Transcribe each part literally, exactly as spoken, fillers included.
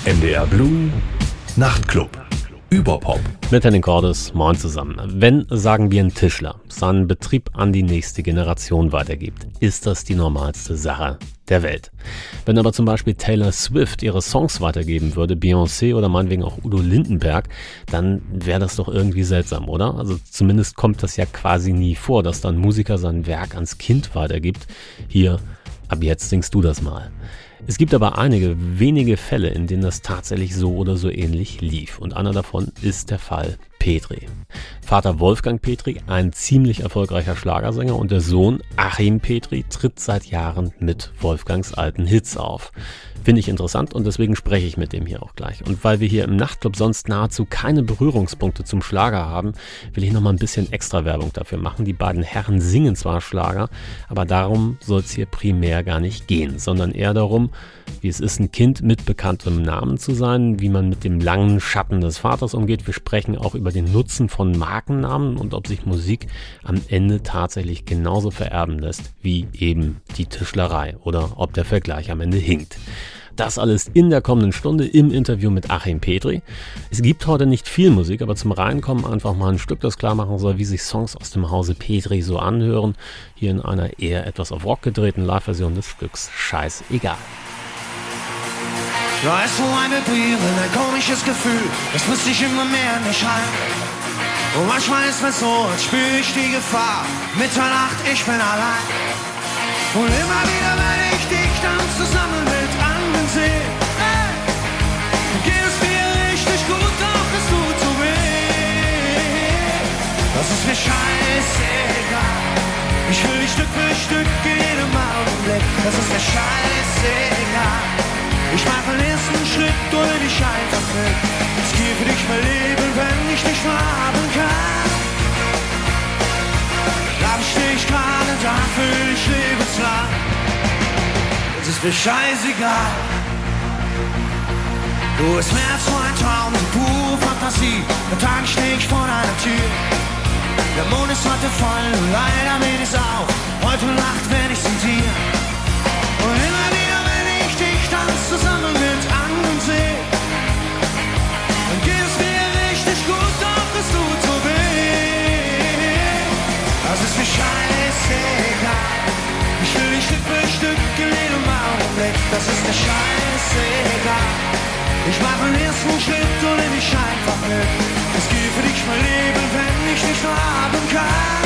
N D R Blue Nachtclub. Überpop. Mit Henning Cordes, moin zusammen. Wenn, sagen wir, ein Tischler seinen Betrieb an die nächste Generation weitergibt, ist das die normalste Sache der Welt. Wenn aber zum Beispiel Taylor Swift ihre Songs weitergeben würde, Beyoncé oder meinetwegen auch Udo Lindenberg, dann wäre das doch irgendwie seltsam, oder? Also zumindest kommt das ja quasi nie vor, dass dann ein Musiker sein Werk ans Kind weitergibt. Hier, ab jetzt singst du das mal. Es gibt aber einige wenige Fälle, in denen das tatsächlich so oder so ähnlich lief. Und einer davon ist der Fall Petri. Vater Wolfgang Petri, ein ziemlich erfolgreicher Schlagersänger, und der Sohn Achim Petri tritt seit Jahren mit Wolfgangs alten Hits auf. Finde ich interessant und deswegen spreche ich mit dem hier auch gleich. Und weil wir hier im Nachtclub sonst nahezu keine Berührungspunkte zum Schlager haben, will ich noch mal ein bisschen extra Werbung dafür machen. Die beiden Herren singen zwar Schlager, aber darum soll es hier primär gar nicht gehen, sondern eher darum, wie es ist, ein Kind mit bekanntem Namen zu sein, wie man mit dem langen Schatten des Vaters umgeht. Wir sprechen auch über den Nutzen von Markennamen und ob sich Musik am Ende tatsächlich genauso vererben lässt wie eben die Tischlerei oder ob der Vergleich am Ende hinkt. Das alles in der kommenden Stunde im Interview mit Achim Petri. Es gibt heute nicht viel Musik, aber zum Reinkommen einfach mal ein Stück, das klar machen soll, wie sich Songs aus dem Hause Petri so anhören. Hier in einer eher etwas auf Rock gedrehten Live-Version des Stücks Scheißegal. Da ist so eine Beere, ein komisches Gefühl, das müsste ich immer mehr nicht halten. Und manchmal ist es so, als spüre ich die Gefahr, Mitternacht, ich bin allein. Und immer wieder, wenn ich dich dann zusammen mit anderen sehe, hey, geht es mir richtig gut, doch es tut so weh. Das ist mir scheißegal, ich will dich Stück für Stück in jedem Augenblick. Das ist mir scheißegal, ich mach den ersten Schritt durch dich einfach mit. Es geht für dich mein Leben, wenn ich dich nur haben kann. Da steh ich gerade dafür, ich lebe zwar. Es ist mir scheißegal. Du bist mehr als nur ein Traum, die pure Fantasie. Am Tag steh ich vor deiner Tür. Der Mond ist heute voll und leider weht es auch. Heute Nacht werd ich zu dir. Und immer wieder, wenn ich dich dann zusammen mit anderen sehe, dann geht es mir richtig gut, doch es tut so weh. Das ist mir scheißegal, ich will dich Stück für Stück in jedem Augenblick. Das ist mir scheißegal, ich mach den ersten Schritt und nehm dich einfach mit. Es geht für dich mein Leben, wenn ich dich nur haben kann.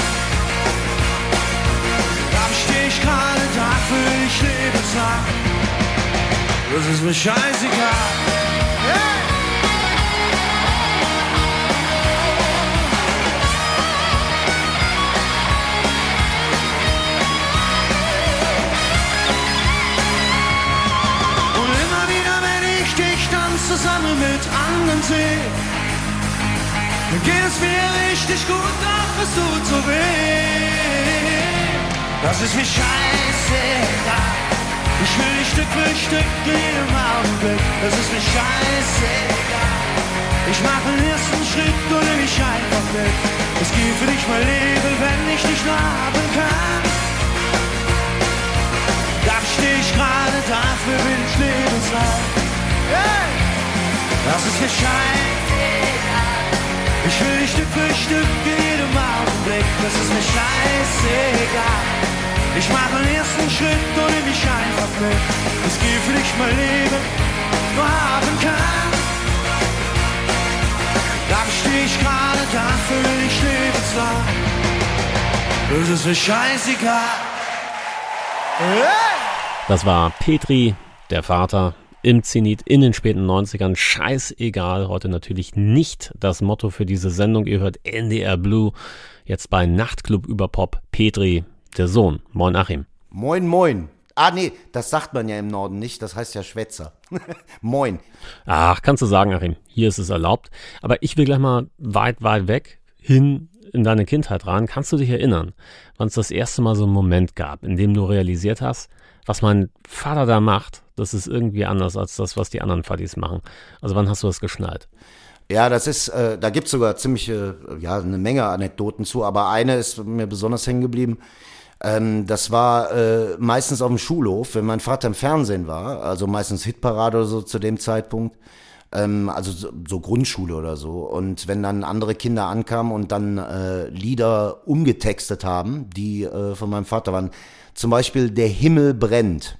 Da steh ich gerade dafür, ich lebe zwar. Das ist mir scheißegal. Hey! Und immer wieder, wenn ich dich dann zusammen mit anderen sehe, dann geht es mir richtig gut, doch es tut so weh. Das ist mir scheißegal, ich will dich Stück für Stück in jedem Augenblick. Das ist mir scheißegal, ich mach den ersten Schritt und nehm dich einfach mit. Es geht für dich mein Leben, wenn ich dich nur haben kann. Da steh ich gerade dafür, bin ich lebenslang. Hey! Das ist mir scheißegal, ich will dich Stück für Stück in jedem Augenblick. Das ist mir scheißegal, ich mach den ersten Schritt und nehm dich einfach mit. Es geht für dich mein Leben, nur haben kann. Da steh ich gerade dafür, ich lebe zwar. Das ist mir scheißegal. Hey! Das war Petri, der Vater, im Zenit in den späten neunzigern. Scheißegal, heute natürlich nicht das Motto für diese Sendung. Ihr hört N D R Blue, jetzt bei Nachtclub Überpop. Petri, der Sohn. Moin Achim. Moin, moin. Ah nee, das sagt man ja im Norden nicht, das heißt ja Schwätzer. Moin. Ach, kannst du sagen, Achim, hier ist es erlaubt. Aber ich will gleich mal weit, weit weg hin in deine Kindheit rein. Kannst du dich erinnern, wann es das erste Mal so einen Moment gab, in dem du realisiert hast, was mein Vater da macht, das ist irgendwie anders als das, was die anderen Vadis machen. Also wann hast du das geschnallt? Ja, das ist, äh, da gibt's sogar ziemlich, äh, ja, eine Menge Anekdoten zu, aber eine ist mir besonders hängen geblieben. Ähm, das war äh, meistens auf dem Schulhof, wenn mein Vater im Fernsehen war, also meistens Hitparade oder so zu dem Zeitpunkt, ähm, also so, so Grundschule oder so. Und wenn dann andere Kinder ankamen und dann äh, Lieder umgetextet haben, die äh, von meinem Vater waren, zum Beispiel Der Himmel brennt.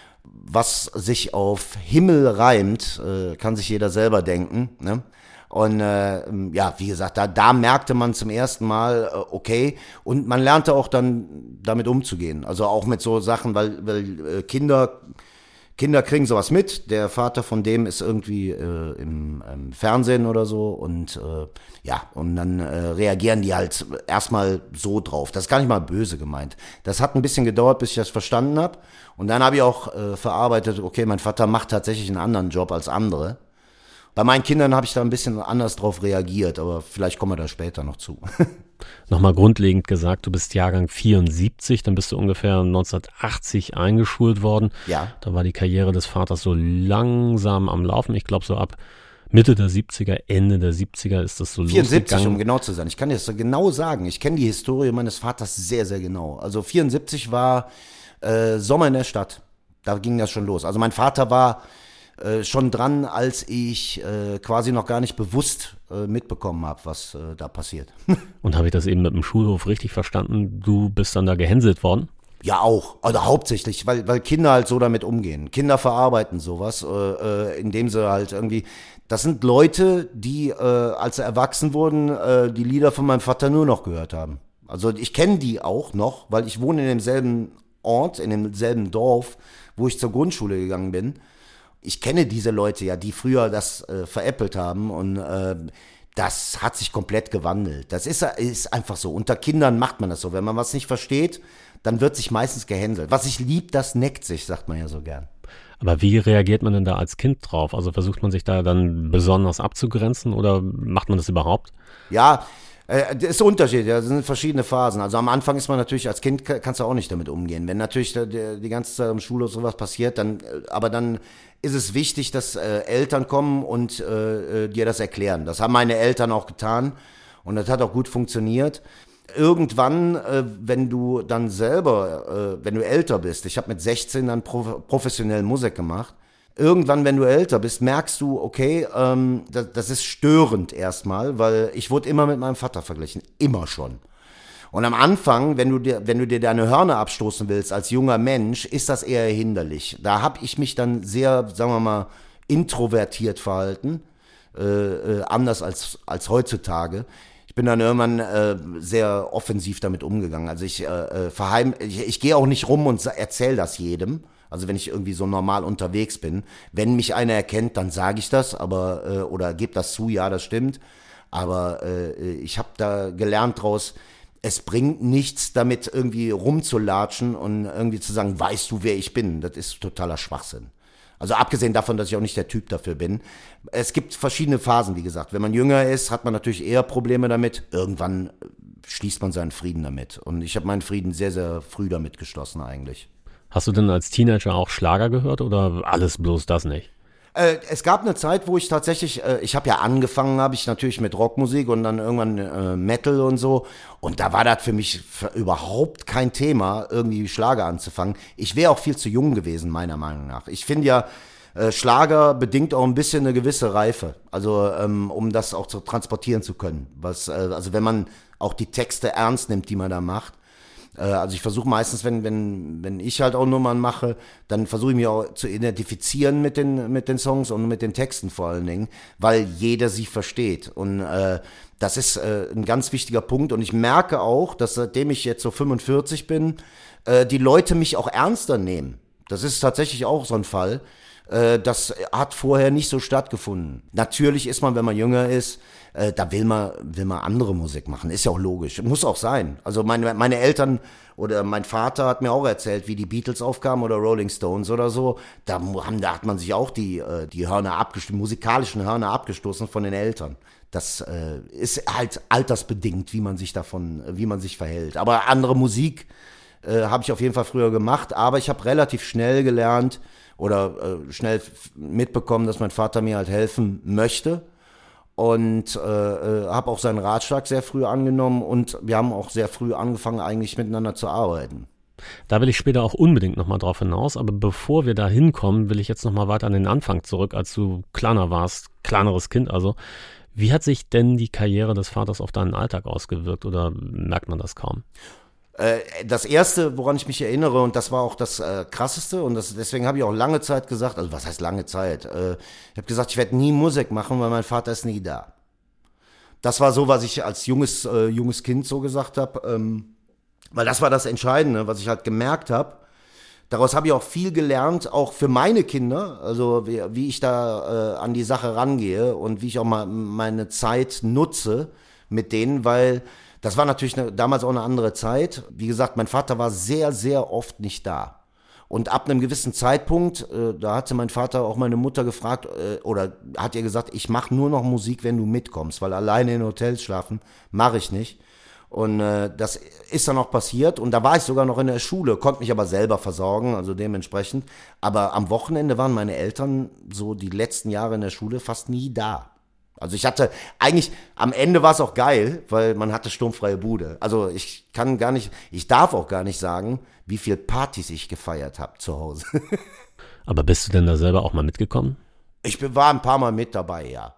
Was sich auf Himmel reimt, äh, kann sich jeder selber denken, ne? Und äh, ja, wie gesagt, da, da merkte man zum ersten Mal, äh, okay, und man lernte auch dann damit umzugehen. Also auch mit so Sachen, weil, weil äh, Kinder, Kinder kriegen sowas mit. Der Vater von dem ist irgendwie äh, im, im Fernsehen oder so und äh, ja, und dann äh, reagieren die halt erstmal so drauf. Das ist gar nicht mal böse gemeint. Das hat ein bisschen gedauert, bis ich das verstanden habe. Und dann habe ich auch äh, verarbeitet, okay, mein Vater macht tatsächlich einen anderen Job als andere. Bei meinen Kindern habe ich da ein bisschen anders drauf reagiert, aber vielleicht kommen wir da später noch zu. Nochmal grundlegend gesagt, du bist Jahrgang vierundsiebzig, dann bist du ungefähr neunzehnhundertachtzig eingeschult worden. Ja. Da war die Karriere des Vaters so langsam am Laufen. Ich glaube so ab Mitte der siebziger, Ende der siebziger ist das so vierundsiebzig, losgegangen. um genau zu sein. Ich kann dir das so genau sagen. Ich kenne die Historie meines Vaters sehr, sehr genau. Also vierundsiebzig war äh, Sommer in der Stadt. Da ging das schon los. Also mein Vater war Äh, schon dran, als ich äh, quasi noch gar nicht bewusst äh, mitbekommen habe, was äh, da passiert. Und habe ich das eben mit dem Schulhof richtig verstanden? Du bist dann da gehänselt worden? Ja, auch. Also hauptsächlich, weil, weil Kinder halt so damit umgehen. Kinder verarbeiten sowas, äh, äh, indem sie halt irgendwie, das sind Leute, die, äh, als sie erwachsen wurden, äh, die Lieder von meinem Vater nur noch gehört haben. Also ich kenne die auch noch, weil ich wohne in demselben Ort, in demselben Dorf, wo ich zur Grundschule gegangen bin. Ich kenne diese Leute ja, die früher das äh, veräppelt haben und äh, das hat sich komplett gewandelt. Das ist, ist einfach so. Unter Kindern macht man das so. Wenn man was nicht versteht, dann wird sich meistens gehänselt. Was sich liebt, das neckt sich, sagt man ja so gern. Aber wie reagiert man denn da als Kind drauf? Also versucht man sich da dann besonders abzugrenzen oder macht man das überhaupt? Ja, äh, das ist ein Unterschied, ja, das sind verschiedene Phasen. Also am Anfang ist man natürlich, als Kind kannst du auch nicht damit umgehen. Wenn natürlich die, die ganze Zeit im Schulhof sowas passiert, dann, aber dann ist es wichtig, dass äh, Eltern kommen und äh, dir das erklären. Das haben meine Eltern auch getan und das hat auch gut funktioniert. Irgendwann, äh, wenn du dann selber, äh, wenn du älter bist, ich habe mit sechzehn dann prof- professionell Musik gemacht, irgendwann, wenn du älter bist, merkst du, okay, ähm, das, das ist störend erstmal, weil ich wurde immer mit meinem Vater verglichen, immer schon. Und am Anfang, wenn du dir, wenn du dir deine Hörner abstoßen willst als junger Mensch, ist das eher hinderlich. Da habe ich mich dann sehr, sagen wir mal, introvertiert verhalten, äh, äh, anders als, als heutzutage. Ich bin dann irgendwann äh, sehr offensiv damit umgegangen. Also ich äh, verheim, ich, ich gehe auch nicht rum und erzähle das jedem. Also wenn ich irgendwie so normal unterwegs bin. Wenn mich einer erkennt, dann sage ich das, aber äh, oder gebe das zu, ja, das stimmt. Aber äh, ich habe da gelernt draus, es bringt nichts, damit irgendwie rumzulatschen und irgendwie zu sagen, weißt du, wer ich bin? Das ist totaler Schwachsinn. Also abgesehen davon, dass ich auch nicht der Typ dafür bin. Es gibt verschiedene Phasen, wie gesagt. Wenn man jünger ist, hat man natürlich eher Probleme damit. Irgendwann schließt man seinen Frieden damit. Und ich habe meinen Frieden sehr, sehr früh damit geschlossen eigentlich. Hast du denn als Teenager auch Schlager gehört oder alles bloß das nicht? Äh, es gab eine Zeit, wo ich tatsächlich, äh, ich habe ja angefangen, habe ich natürlich mit Rockmusik und dann irgendwann äh, Metal und so. Und da war das für mich für überhaupt kein Thema, irgendwie Schlager anzufangen. Ich wäre auch viel zu jung gewesen, meiner Meinung nach. Ich finde ja, äh, Schlager bedingt auch ein bisschen eine gewisse Reife, also ähm, um das auch zu transportieren zu können. Was, äh, also wenn man auch die Texte ernst nimmt, die man da macht. Also ich versuche meistens, wenn, wenn, wenn ich halt auch Nummern mache, dann versuche ich mich auch zu identifizieren mit den, mit den Songs und mit den Texten vor allen Dingen, weil jeder sie versteht. Und äh, das ist äh, ein ganz wichtiger Punkt. Und ich merke auch, dass seitdem ich jetzt so fünfundvierzig bin, äh, die Leute mich auch ernster nehmen. Das ist tatsächlich auch so ein Fall. Äh, das hat vorher nicht so stattgefunden. Natürlich ist man, wenn man jünger ist, äh, da will man, will man andere Musik machen. Ist ja auch logisch. Muss auch sein. Also meine, meine Eltern oder mein Vater hat mir auch erzählt, wie die Beatles aufkamen oder Rolling Stones oder so. Da, haben, da hat man sich auch die, äh, die Hörner abgestoßen, musikalischen Hörner abgestoßen von den Eltern. Das äh, ist halt altersbedingt, wie man sich davon, wie man sich verhält. Aber andere Musik äh, habe ich auf jeden Fall früher gemacht. Aber ich habe relativ schnell gelernt oder äh, schnell mitbekommen, dass mein Vater mir halt helfen möchte. und äh, äh, habe auch seinen Ratschlag sehr früh angenommen und wir haben auch sehr früh angefangen, eigentlich miteinander zu arbeiten. Da will ich später auch unbedingt nochmal drauf hinaus, aber bevor wir da hinkommen, will ich jetzt nochmal weiter an den Anfang zurück, als du kleiner warst, kleineres Kind also. Wie hat sich denn die Karriere des Vaters auf deinen Alltag ausgewirkt oder merkt man das kaum? Das Erste, woran ich mich erinnere, und das war auch das äh, Krasseste, und das, deswegen habe ich auch lange Zeit gesagt, also was heißt lange Zeit? Äh, ich habe gesagt, ich werde nie Musik machen, weil mein Vater ist nie da. Das war so, was ich als junges, äh, junges Kind so gesagt habe, ähm, weil das war das Entscheidende, was ich halt gemerkt habe. Daraus habe ich auch viel gelernt, auch für meine Kinder, also wie, wie ich da äh, an die Sache rangehe und wie ich auch mal meine Zeit nutze mit denen, weil das war natürlich eine, damals auch eine andere Zeit. Wie gesagt, mein Vater war sehr, sehr oft nicht da. Und ab einem gewissen Zeitpunkt, äh, da hatte mein Vater auch meine Mutter gefragt, äh, oder hat ihr gesagt, ich mache nur noch Musik, wenn du mitkommst, weil alleine in Hotels schlafen mache ich nicht. Und äh, das ist dann auch passiert. Und da war ich sogar noch in der Schule, konnte mich aber selber versorgen, also dementsprechend. Aber am Wochenende waren meine Eltern so die letzten Jahre in der Schule fast nie da. Also ich hatte, eigentlich, am Ende war es auch geil, weil man hatte sturmfreie Bude. Also ich kann gar nicht, ich darf auch gar nicht sagen, wie viel Partys ich gefeiert habe zu Hause. Aber bist du denn da selber auch mal mitgekommen? Ich war ein paar Mal mit dabei, ja.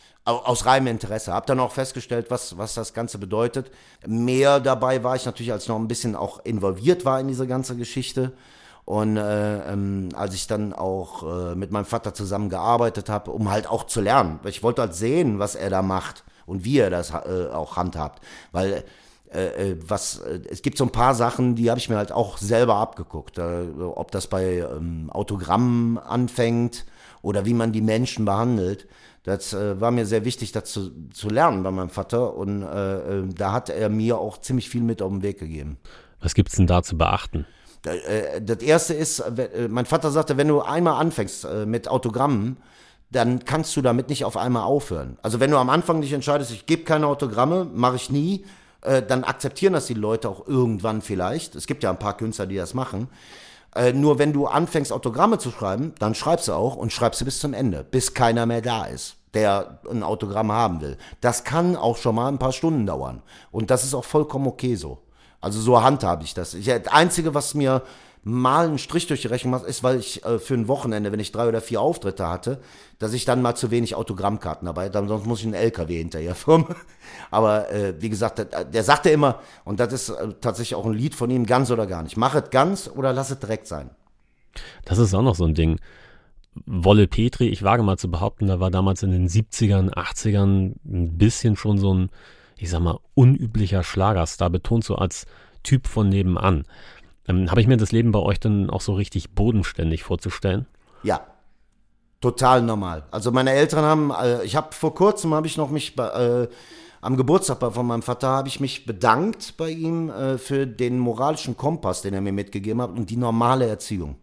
Aus reinem Interesse. Hab dann auch festgestellt, was, was das Ganze bedeutet. Mehr dabei war ich natürlich, als ich noch ein bisschen auch involviert war in diese ganze Geschichte. Und äh, ähm, als ich dann auch äh, mit meinem Vater zusammen gearbeitet habe, um halt auch zu lernen. Ich wollte halt sehen, was er da macht und wie er das äh, auch handhabt. Weil äh, was äh, es gibt so ein paar Sachen, die habe ich mir halt auch selber abgeguckt. Äh, ob das bei ähm, Autogrammen anfängt oder wie man die Menschen behandelt. Das äh, war mir sehr wichtig, das zu, zu lernen bei meinem Vater. Und äh, äh, da hat er mir auch ziemlich viel mit auf den Weg gegeben. Was gibt's denn da zu beachten? Das Erste ist, mein Vater sagte, wenn du einmal anfängst mit Autogrammen, dann kannst du damit nicht auf einmal aufhören. Also wenn du am Anfang dich entscheidest, ich gebe keine Autogramme, mache ich nie, dann akzeptieren das die Leute auch irgendwann vielleicht. Es gibt ja ein paar Künstler, die das machen. Nur wenn du anfängst, Autogramme zu schreiben, dann schreibst du auch und schreibst du bis zum Ende, bis keiner mehr da ist, der ein Autogramm haben will. Das kann auch schon mal ein paar Stunden dauern. Und das ist auch vollkommen okay so. Also so handhabe ich das. Ich, das Einzige, was mir mal einen Strich durch die Rechnung macht, ist, weil ich äh, für ein Wochenende, wenn ich drei oder vier Auftritte hatte, dass ich dann mal zu wenig Autogrammkarten dabei hatte, sonst muss ich einen L K W hinterher firmen. Aber äh, wie gesagt, der, der sagte immer, und das ist äh, tatsächlich auch ein Lied von ihm, ganz oder gar nicht. Mach es ganz oder lass es direkt sein. Das ist auch noch so ein Ding. Wolle Petri, ich wage mal zu behaupten, da war damals in den siebzigern, achtzigern ein bisschen schon so ein, ich sag mal, unüblicher Schlagerstar, betont so als Typ von nebenan. Ähm, habe ich mir das Leben bei euch dann auch so richtig bodenständig vorzustellen? Ja, total normal. Also meine Eltern haben, äh, ich habe vor kurzem, habe ich noch mich bei, äh, am Geburtstag von meinem Vater, habe ich mich bedankt bei ihm äh, für den moralischen Kompass, den er mir mitgegeben hat und die normale Erziehung.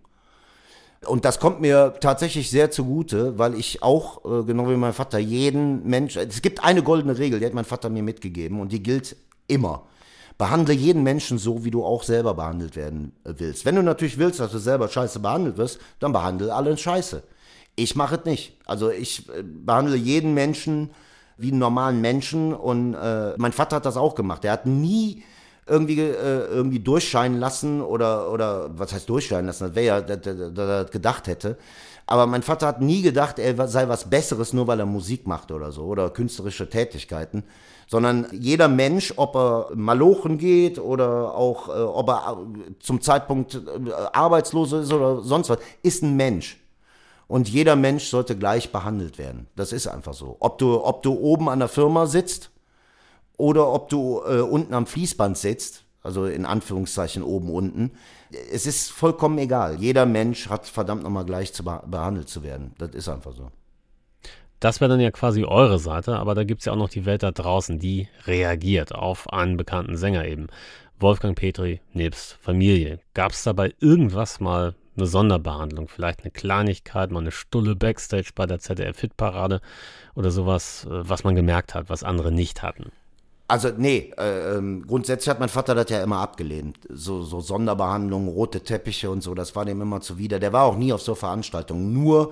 Und das kommt mir tatsächlich sehr zugute, weil ich auch, äh, genau wie mein Vater, jeden Mensch, es gibt eine goldene Regel, die hat mein Vater mir mitgegeben und die gilt immer. Behandle jeden Menschen so, wie du auch selber behandelt werden willst. Wenn du natürlich willst, dass du selber scheiße behandelt wirst, dann behandle alle scheiße. Ich mache es nicht. Also ich äh, behandle jeden Menschen wie einen normalen Menschen und äh, mein Vater hat das auch gemacht. Er hat nie irgendwie äh, irgendwie durchscheinen lassen oder oder was heißt durchscheinen lassen, das wäre ja, dass er gedacht hätte. Aber mein Vater hat nie gedacht, er sei was Besseres, nur weil er Musik macht oder so oder künstlerische Tätigkeiten, sondern jeder Mensch, ob er malochen geht oder auch äh, ob er zum Zeitpunkt äh, arbeitslos ist oder sonst was, ist ein Mensch. Und jeder Mensch sollte gleich behandelt werden. Das ist einfach so. Ob du ob du oben an der Firma sitzt oder ob du äh, unten am Fließband sitzt, also in Anführungszeichen oben, unten. Es ist vollkommen egal. Jeder Mensch hat verdammt nochmal gleich zu be- behandelt zu werden. Das ist einfach so. Das wäre dann ja quasi eure Seite, aber da gibt es ja auch noch die Welt da draußen, die reagiert auf einen bekannten Sänger eben. Wolfgang Petri nebst Familie. Gab es dabei irgendwas mal eine Sonderbehandlung? Vielleicht eine Kleinigkeit, mal eine Stulle Backstage bei der Z D F-Hitparade oder sowas, was man gemerkt hat, was andere nicht hatten? Also nee, äh, ähm, grundsätzlich hat mein Vater das ja immer abgelehnt. So, so Sonderbehandlungen, rote Teppiche und so, das war dem immer zuwider. Der war auch nie auf so Veranstaltungen. Nur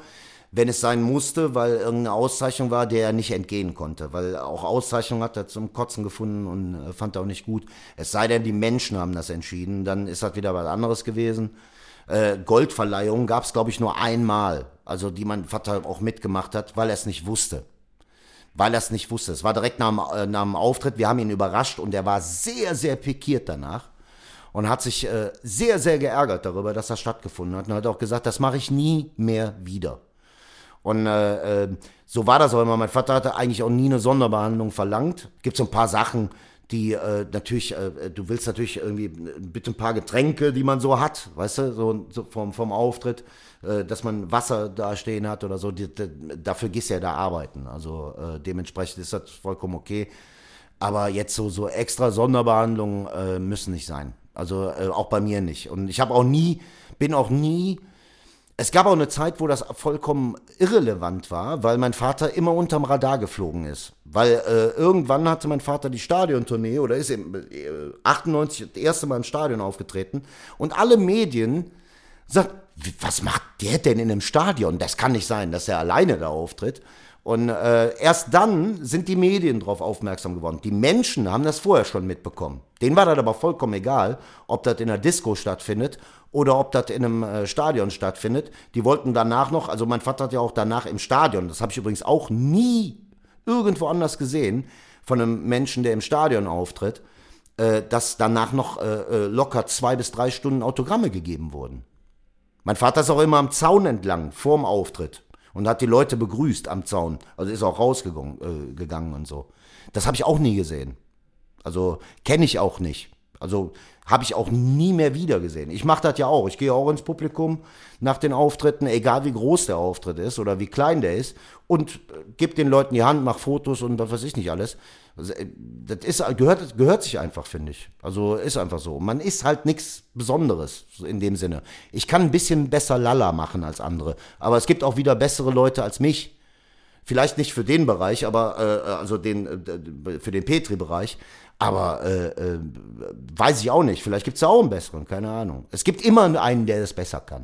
wenn es sein musste, weil irgendeine Auszeichnung war, der er nicht entgehen konnte. Weil auch Auszeichnung hat er zum Kotzen gefunden und äh, fand er auch nicht gut. Es sei denn, die Menschen haben das entschieden, dann ist das wieder was anderes gewesen. Äh, Goldverleihung gab es, glaube ich, nur einmal, also die mein Vater auch mitgemacht hat, weil er es nicht wusste. Weil er es nicht wusste. Es war direkt nach dem, äh, nach dem Auftritt, wir haben ihn überrascht und er war sehr, sehr pikiert danach. Und hat sich äh, sehr, sehr geärgert darüber, dass das stattgefunden hat. Und hat auch gesagt, das mache ich nie mehr wieder. Und äh, äh, so war das auch immer. Mein Vater hatte eigentlich auch nie eine Sonderbehandlung verlangt. Gibt so ein paar Sachen, die äh, natürlich, äh, du willst natürlich irgendwie bitte ein paar Getränke, die man so hat, weißt du, so, so vom, vom Auftritt, äh, dass man Wasser da stehen hat oder so. Die, die, dafür gehst du ja da arbeiten. Also äh, dementsprechend ist das vollkommen okay. Aber jetzt so, so extra Sonderbehandlungen äh, müssen nicht sein. Also äh, auch bei mir nicht. Und ich habe auch nie, bin auch nie, es gab auch eine Zeit, wo das vollkommen irrelevant war, weil mein Vater immer unterm Radar geflogen ist. Weil äh, irgendwann hatte mein Vater die Stadiontournee oder ist im äh, achtundneunzig das erste Mal im Stadion aufgetreten und alle Medien sagten, was macht der denn in einem Stadion? Das kann nicht sein, dass er alleine da auftritt. Und äh, erst dann sind die Medien darauf aufmerksam geworden. Die Menschen haben das vorher schon mitbekommen. Denen war das aber vollkommen egal, ob das in einer Disco stattfindet oder ob das in einem äh, Stadion stattfindet. Die wollten danach noch, also mein Vater hat ja auch danach im Stadion, das habe ich übrigens auch nie irgendwo anders gesehen, von einem Menschen, der im Stadion auftritt, äh, dass danach noch äh, locker zwei bis drei Stunden Autogramme gegeben wurden. Mein Vater ist auch immer am Zaun entlang, vorm Auftritt. Und hat die Leute begrüßt am Zaun. Also ist auch rausgegangen äh, gegangen und so. Das habe ich auch nie gesehen. Also kenne ich auch nicht. Also habe ich auch nie mehr wieder gesehen. Ich mache das ja auch. Ich gehe auch ins Publikum nach den Auftritten, egal wie groß der Auftritt ist oder wie klein der ist. Und äh, gebe den Leuten die Hand, mache Fotos und was weiß ich nicht alles. Also, das ist, gehört, gehört sich einfach, finde ich. Also ist einfach so. Man ist halt nichts Besonderes in dem Sinne. Ich kann ein bisschen besser Lala machen als andere. Aber es gibt auch wieder bessere Leute als mich. Vielleicht nicht für den Bereich, aber äh, also den, äh, für den Petri-Bereich. Aber äh, äh, weiß ich auch nicht. Vielleicht gibt es ja auch einen besseren, keine Ahnung. Es gibt immer einen, der das besser kann.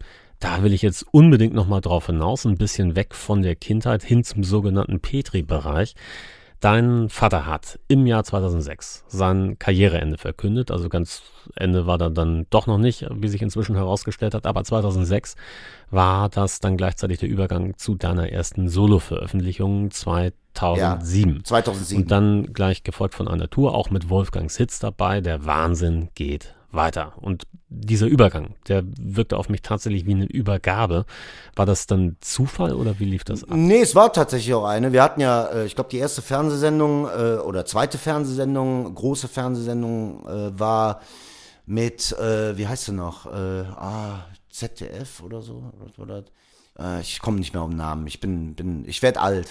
Da will ich jetzt unbedingt nochmal drauf hinaus, ein bisschen weg von der Kindheit hin zum sogenannten Petri-Bereich. Dein Vater hat im Jahr zweitausendsechs sein Karriereende verkündet, also ganz Ende war da dann doch noch nicht, wie sich inzwischen herausgestellt hat, aber zweitausendsechs war das dann gleichzeitig der Übergang zu deiner ersten Solo-Veröffentlichung zweitausendsieben. Ja, zweitausendsieben. Und dann gleich gefolgt von einer Tour, auch mit Wolfgangs Hits dabei, der Wahnsinn geht weiter. Und dieser Übergang, der wirkte auf mich tatsächlich wie eine Übergabe. War das dann Zufall oder wie lief das ab? Nee, es war tatsächlich auch eine. Wir hatten ja, ich glaube, die erste Fernsehsendung äh, oder zweite Fernsehsendung, große Fernsehsendung äh, war mit, äh, wie heißt sie noch? Äh, ah, Z D F oder so? Oder, äh, ich komme nicht mehr auf den Namen. Ich bin, bin, ich werde alt.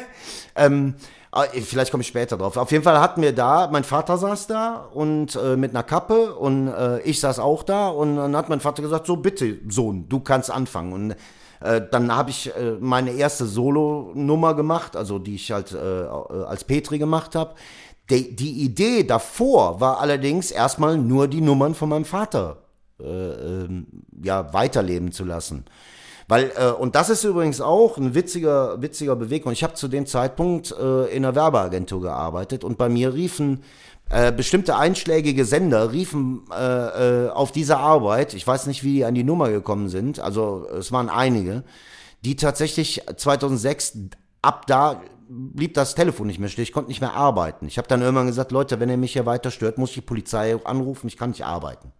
ähm, Vielleicht komme ich später drauf. Auf jeden Fall hatten wir da, mein Vater saß da und äh, mit einer Kappe und äh, ich saß auch da und dann hat mein Vater gesagt, so bitte Sohn, du kannst anfangen. Und äh, dann habe ich äh, meine erste Solo-Nummer gemacht, also die ich halt äh, als Petri gemacht habe. Die, die Idee davor war allerdings erstmal nur die Nummern von meinem Vater äh, äh, ja, weiterleben zu lassen. Weil, äh, und das ist übrigens auch ein witziger, witziger Bewegung. Ich habe zu dem Zeitpunkt äh, in einer Werbeagentur gearbeitet und bei mir riefen äh, bestimmte einschlägige Sender, riefen äh, äh, auf diese Arbeit, ich weiß nicht, wie die an die Nummer gekommen sind, also es waren einige, die tatsächlich zweitausendsechs, ab da blieb das Telefon nicht mehr still, ich konnte nicht mehr arbeiten. Ich habe dann irgendwann gesagt, Leute, wenn ihr mich hier weiter stört, muss ich die Polizei anrufen, ich kann nicht arbeiten.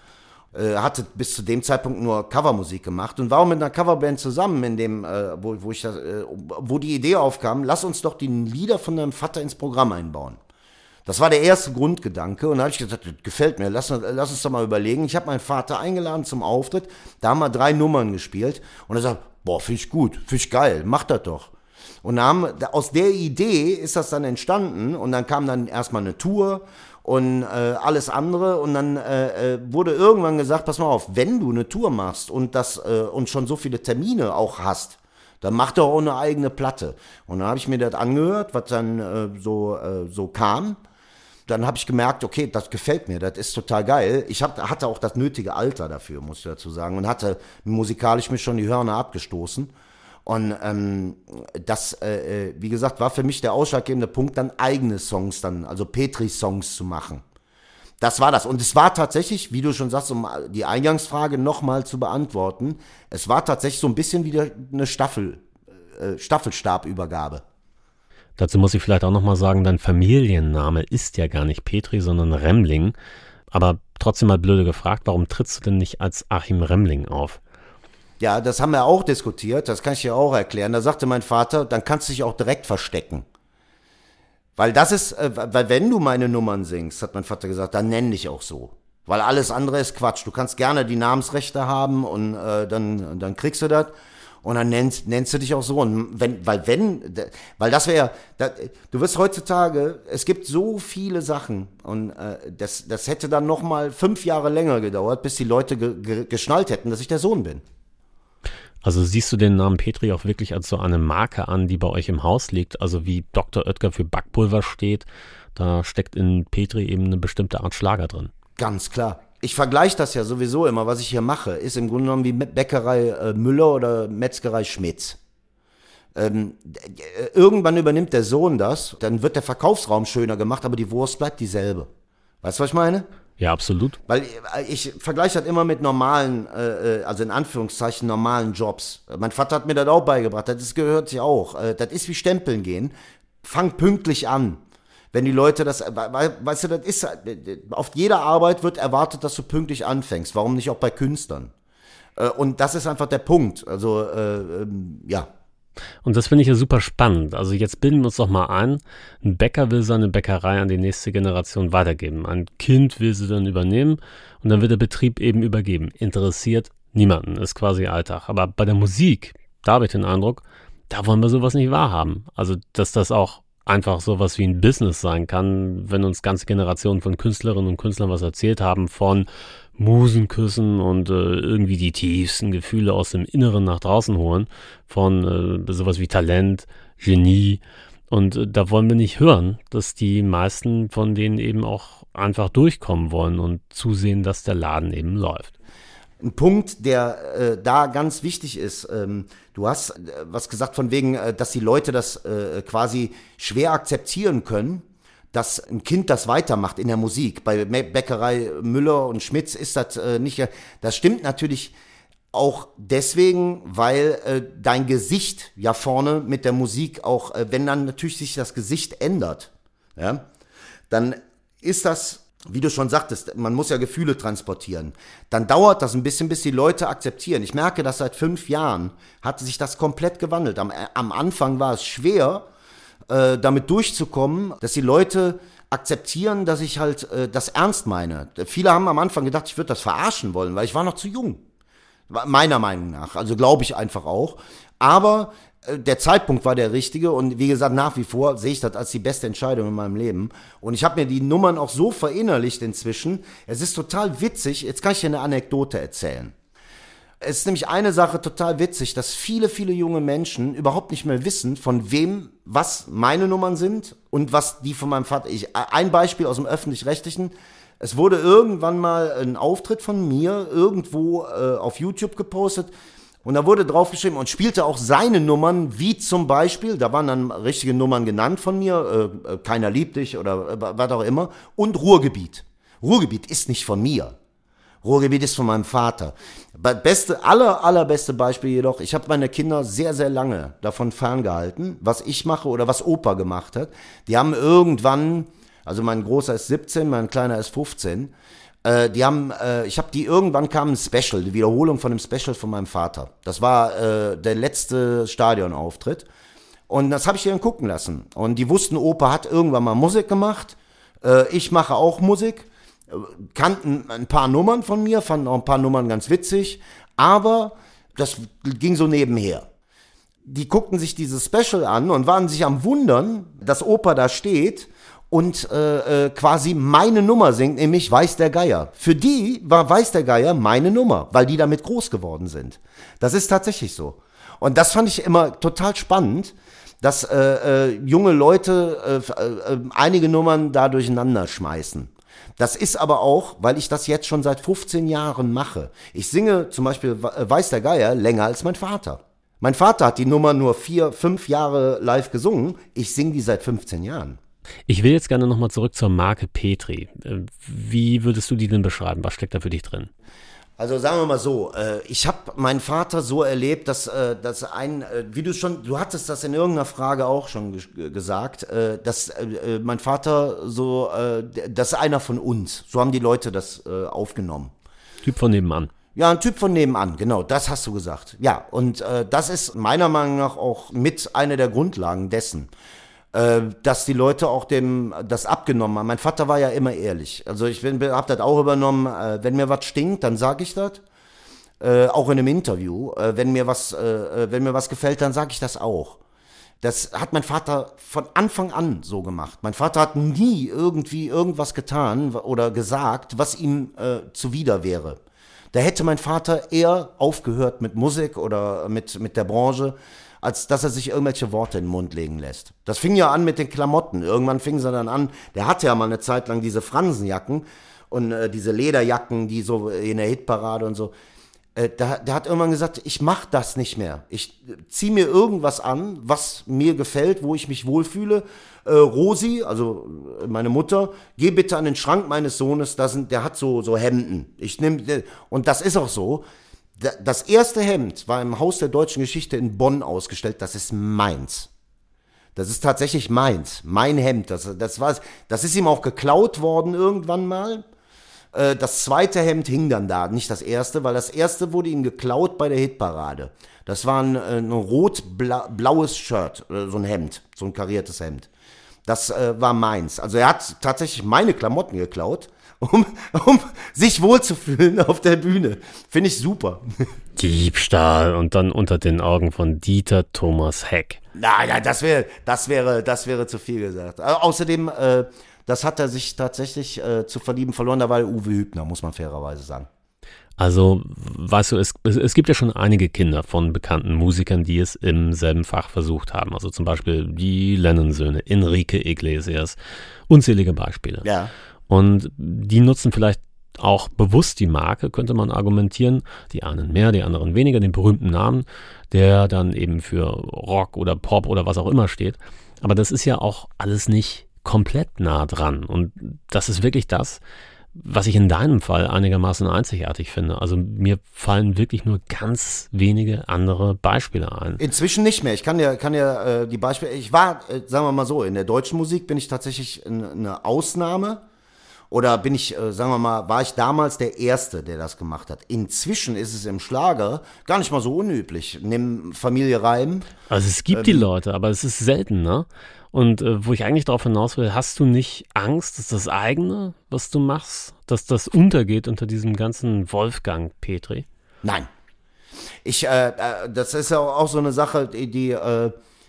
Hatte bis zu dem Zeitpunkt nur Covermusik gemacht und war auch mit einer Coverband zusammen, in dem, äh, wo, wo, ich das, äh, wo die Idee aufkam, lass uns doch die Lieder von deinem Vater ins Programm einbauen. Das war der erste Grundgedanke und da habe ich gesagt, das gefällt mir, lass, lass uns doch mal überlegen. Ich habe meinen Vater eingeladen zum Auftritt, da haben wir drei Nummern gespielt und er sagt, boah, finde ich gut, finde ich geil, mach das doch. Und haben, aus der Idee ist das dann entstanden und dann kam dann erstmal eine Tour und äh, alles andere und dann äh, wurde irgendwann gesagt, pass mal auf, wenn du eine Tour machst und das äh, und schon so viele Termine auch hast, dann mach doch auch eine eigene Platte. Und dann habe ich mir das angehört, was dann äh, so äh, so kam. Dann habe ich gemerkt, okay, das gefällt mir, das ist total geil. Ich hab, hatte auch das nötige Alter dafür, muss ich dazu sagen, und hatte musikalisch mir schon die Hörner abgestoßen. Und ähm, das, äh, wie gesagt, war für mich der ausschlaggebende Punkt, dann eigene Songs dann, also Petri-Songs zu machen. Das war das. Und es war tatsächlich, wie du schon sagst, um die Eingangsfrage nochmal zu beantworten, es war tatsächlich so ein bisschen wie eine Staffel, äh, Staffelstabübergabe. Dazu muss ich vielleicht auch nochmal sagen, dein Familienname ist ja gar nicht Petri, sondern Remling. Aber trotzdem mal blöde gefragt, warum trittst du denn nicht als Achim Remling auf? Ja, das haben wir auch diskutiert, das kann ich dir auch erklären. Da sagte mein Vater, dann kannst du dich auch direkt verstecken. Weil das ist, äh, weil wenn du meine Nummern singst, hat mein Vater gesagt, dann nenn dich auch so. Weil alles andere ist Quatsch. Du kannst gerne die Namensrechte haben und äh, dann, dann kriegst du das. Und dann nennst, nennst du dich auch so. Und wenn, weil wenn, weil das wäre, da, du wirst heutzutage, es gibt so viele Sachen und äh, das, das hätte dann noch mal fünf Jahre länger gedauert, bis die Leute ge, ge, geschnallt hätten, dass ich der Sohn bin. Also siehst du den Namen Petri auch wirklich als so eine Marke an, die bei euch im Haus liegt? Also wie Doktor Oetker für Backpulver steht, da steckt in Petri eben eine bestimmte Art Schlager drin. Ganz klar. Ich vergleiche das ja sowieso immer, was ich hier mache, ist im Grunde genommen wie Bäckerei äh, Müller oder Metzgerei Schmitz. Ähm, äh, irgendwann übernimmt der Sohn das, dann wird der Verkaufsraum schöner gemacht, aber die Wurst bleibt dieselbe. Weißt du, was ich meine? Ja, absolut. Weil ich vergleiche das immer mit normalen, äh, also in Anführungszeichen normalen Jobs. Mein Vater hat mir das auch beigebracht, das gehört sich auch. Äh, das ist wie Stempeln gehen. Fang pünktlich an. Wenn die Leute das, weißt du, das ist, auf jeder Arbeit wird erwartet, dass du pünktlich anfängst. Warum nicht auch bei Künstlern? Äh, und das ist einfach der Punkt. Also, äh, ähm, ja. Und das finde ich ja super spannend. Also jetzt bilden wir uns doch mal ein, ein Bäcker will seine Bäckerei an die nächste Generation weitergeben. Ein Kind will sie dann übernehmen und dann wird der Betrieb eben übergeben. Interessiert niemanden, ist quasi Alltag. Aber bei der Musik, da habe ich den Eindruck, da wollen wir sowas nicht wahrhaben. Also dass das auch einfach sowas wie ein Business sein kann, wenn uns ganze Generationen von Künstlerinnen und Künstlern was erzählt haben von Musenküssen und äh, irgendwie die tiefsten Gefühle aus dem Inneren nach draußen holen, von äh, sowas wie Talent, Genie. Und äh, da wollen wir nicht hören, dass die meisten von denen eben auch einfach durchkommen wollen und zusehen, dass der Laden eben läuft. Ein Punkt, der äh, da ganz wichtig ist, ähm, du hast äh, was gesagt von wegen, äh, dass die Leute das äh, quasi schwer akzeptieren können, dass ein Kind das weitermacht in der Musik. Bei Bäckerei Müller und Schmitz ist das äh, nicht, das stimmt natürlich auch deswegen, weil äh, dein Gesicht ja vorne mit der Musik auch, äh, wenn dann natürlich sich das Gesicht ändert, ja, dann ist das, wie du schon sagtest, man muss ja Gefühle transportieren. Dann dauert das ein bisschen, bis die Leute akzeptieren. Ich merke, dass seit fünf Jahren hat sich das komplett gewandelt. Am, am Anfang war es schwer, äh, damit durchzukommen, dass die Leute akzeptieren, dass ich halt äh, das ernst meine. Viele haben am Anfang gedacht, ich würde das verarschen wollen, weil ich war noch zu jung. Meiner Meinung nach. Also glaube ich einfach auch. Aber der Zeitpunkt war der richtige und wie gesagt, nach wie vor sehe ich das als die beste Entscheidung in meinem Leben. Und ich habe mir die Nummern auch so verinnerlicht inzwischen. Es ist total witzig, jetzt kann ich dir eine Anekdote erzählen. Es ist nämlich eine Sache total witzig, dass viele, viele junge Menschen überhaupt nicht mehr wissen, von wem, was meine Nummern sind und was die von meinem Vater. Ich, ein Beispiel aus dem Öffentlich-Rechtlichen. Es wurde irgendwann mal ein Auftritt von mir irgendwo äh, auf YouTube gepostet. Und da wurde draufgeschrieben und spielte auch seine Nummern, wie zum Beispiel, da waren dann richtige Nummern genannt von mir, äh, Keiner liebt dich oder äh, was auch immer, und Ruhrgebiet. Ruhrgebiet ist nicht von mir. Ruhrgebiet ist von meinem Vater. Beste, aller, allerbeste Beispiel jedoch, ich habe meine Kinder sehr, sehr lange davon ferngehalten, was ich mache oder was Opa gemacht hat. Die haben irgendwann, also mein Großer ist siebzehn, mein Kleiner ist fünfzehn, Äh, die haben, äh, ich habe die, irgendwann kam ein Special, die Wiederholung von dem Special von meinem Vater. Das war äh, der letzte Stadionauftritt. Und das habe ich denen gucken lassen. Und die wussten, Opa hat irgendwann mal Musik gemacht. Äh, ich mache auch Musik. Äh, kannten ein paar Nummern von mir, fanden auch ein paar Nummern ganz witzig. Aber das ging so nebenher. Die guckten sich dieses Special an und waren sich am Wundern, dass Opa da steht und äh, äh, quasi meine Nummer singt, nämlich Weiß der Geier. Für die war Weiß der Geier meine Nummer, weil die damit groß geworden sind. Das ist tatsächlich so. Und das fand ich immer total spannend, dass äh, äh, junge Leute äh, äh, einige Nummern da durcheinander schmeißen. Das ist aber auch, weil ich das jetzt schon seit fünfzehn Jahren mache. Ich singe zum Beispiel Weiß der Geier länger als mein Vater. Mein Vater hat die Nummer nur vier, fünf Jahre live gesungen. Ich singe die seit fünfzehn Jahren. Ich will jetzt gerne nochmal zurück zur Marke Petri. Wie würdest du die denn beschreiben? Was steckt da für dich drin? Also sagen wir mal so, ich habe meinen Vater so erlebt, dass, dass ein, wie du schon, du hattest das in irgendeiner Frage auch schon gesagt, dass mein Vater so, das ist einer von uns. So haben die Leute das aufgenommen. Typ von nebenan. Ja, ein Typ von nebenan, genau, das hast du gesagt. Ja, und äh, das ist meiner Meinung nach auch mit einer der Grundlagen dessen, äh, dass die Leute auch dem das abgenommen haben. Mein Vater war ja immer ehrlich. Also ich bin, hab das auch übernommen, äh, wenn mir was stinkt, dann sage ich das. Äh, auch in einem Interview. Äh, wenn mir was, äh, wenn mir was gefällt, dann sage ich das auch. Das hat mein Vater von Anfang an so gemacht. Mein Vater hat nie irgendwie irgendwas getan oder gesagt, was ihm äh, zuwider wäre. Da hätte mein Vater eher aufgehört mit Musik oder mit, mit der Branche, als dass er sich irgendwelche Worte in den Mund legen lässt. Das fing ja an mit den Klamotten. Irgendwann fing sie dann an, der hatte ja mal eine Zeit lang diese Fransenjacken und äh, diese Lederjacken, die so in der Hitparade und so. Äh, der, der hat irgendwann gesagt, ich mach das nicht mehr. Ich zieh mir irgendwas an, was mir gefällt, wo ich mich wohlfühle. Äh, Rosi, also meine Mutter, geh bitte an den Schrank meines Sohnes, da sind, der hat so, so Hemden. Ich nehm, und das ist auch so. Das erste Hemd war im Haus der Deutschen Geschichte in Bonn ausgestellt, das ist meins. Das ist tatsächlich meins, mein Hemd. Das, das, war, das ist ihm auch geklaut worden irgendwann mal. Das zweite Hemd hing dann da, nicht das erste, weil das erste wurde ihm geklaut bei der Hitparade. Das war ein, ein rot-blaues Shirt, so ein Hemd, so ein kariertes Hemd. Das äh, war meins. Also er hat tatsächlich meine Klamotten geklaut, um, um sich wohlzufühlen auf der Bühne. Finde ich super. Diebstahl und dann unter den Augen von Dieter Thomas Heck. Nein, nein, das wäre, das wäre, das wäre zu viel gesagt. Äh, außerdem, äh, das hat er sich tatsächlich äh, zu verlieben verloren. Da war der Uwe Hübner, muss man fairerweise sagen. Also, weißt du, es, es gibt ja schon einige Kinder von bekannten Musikern, die es im selben Fach versucht haben. Also zum Beispiel die Lennon-Söhne, Enrique Iglesias, unzählige Beispiele. Ja. Und die nutzen vielleicht auch bewusst die Marke, könnte man argumentieren. Die einen mehr, die anderen weniger, den berühmten Namen, der dann eben für Rock oder Pop oder was auch immer steht. Aber das ist ja auch alles nicht komplett nah dran. Und das ist wirklich das, was ich in deinem Fall einigermaßen einzigartig finde. Also mir fallen wirklich nur ganz wenige andere Beispiele ein. Inzwischen nicht mehr. Ich kann ja, kann ja äh, die Beispiele, ich war, äh, sagen wir mal so, in der deutschen Musik bin ich tatsächlich eine Ausnahme. Oder bin ich, äh, sagen wir mal, war ich damals der Erste, der das gemacht hat. Inzwischen ist es im Schlager gar nicht mal so unüblich. Nimm Familie Reim. Also es gibt ähm, die Leute, aber es ist selten, ne? Und äh, wo ich eigentlich darauf hinaus will, hast du nicht Angst, dass das eigene, was du machst, dass das untergeht unter diesem ganzen Wolfgang Petri? Nein. Ich, äh, das ist ja auch so eine Sache, die, die äh,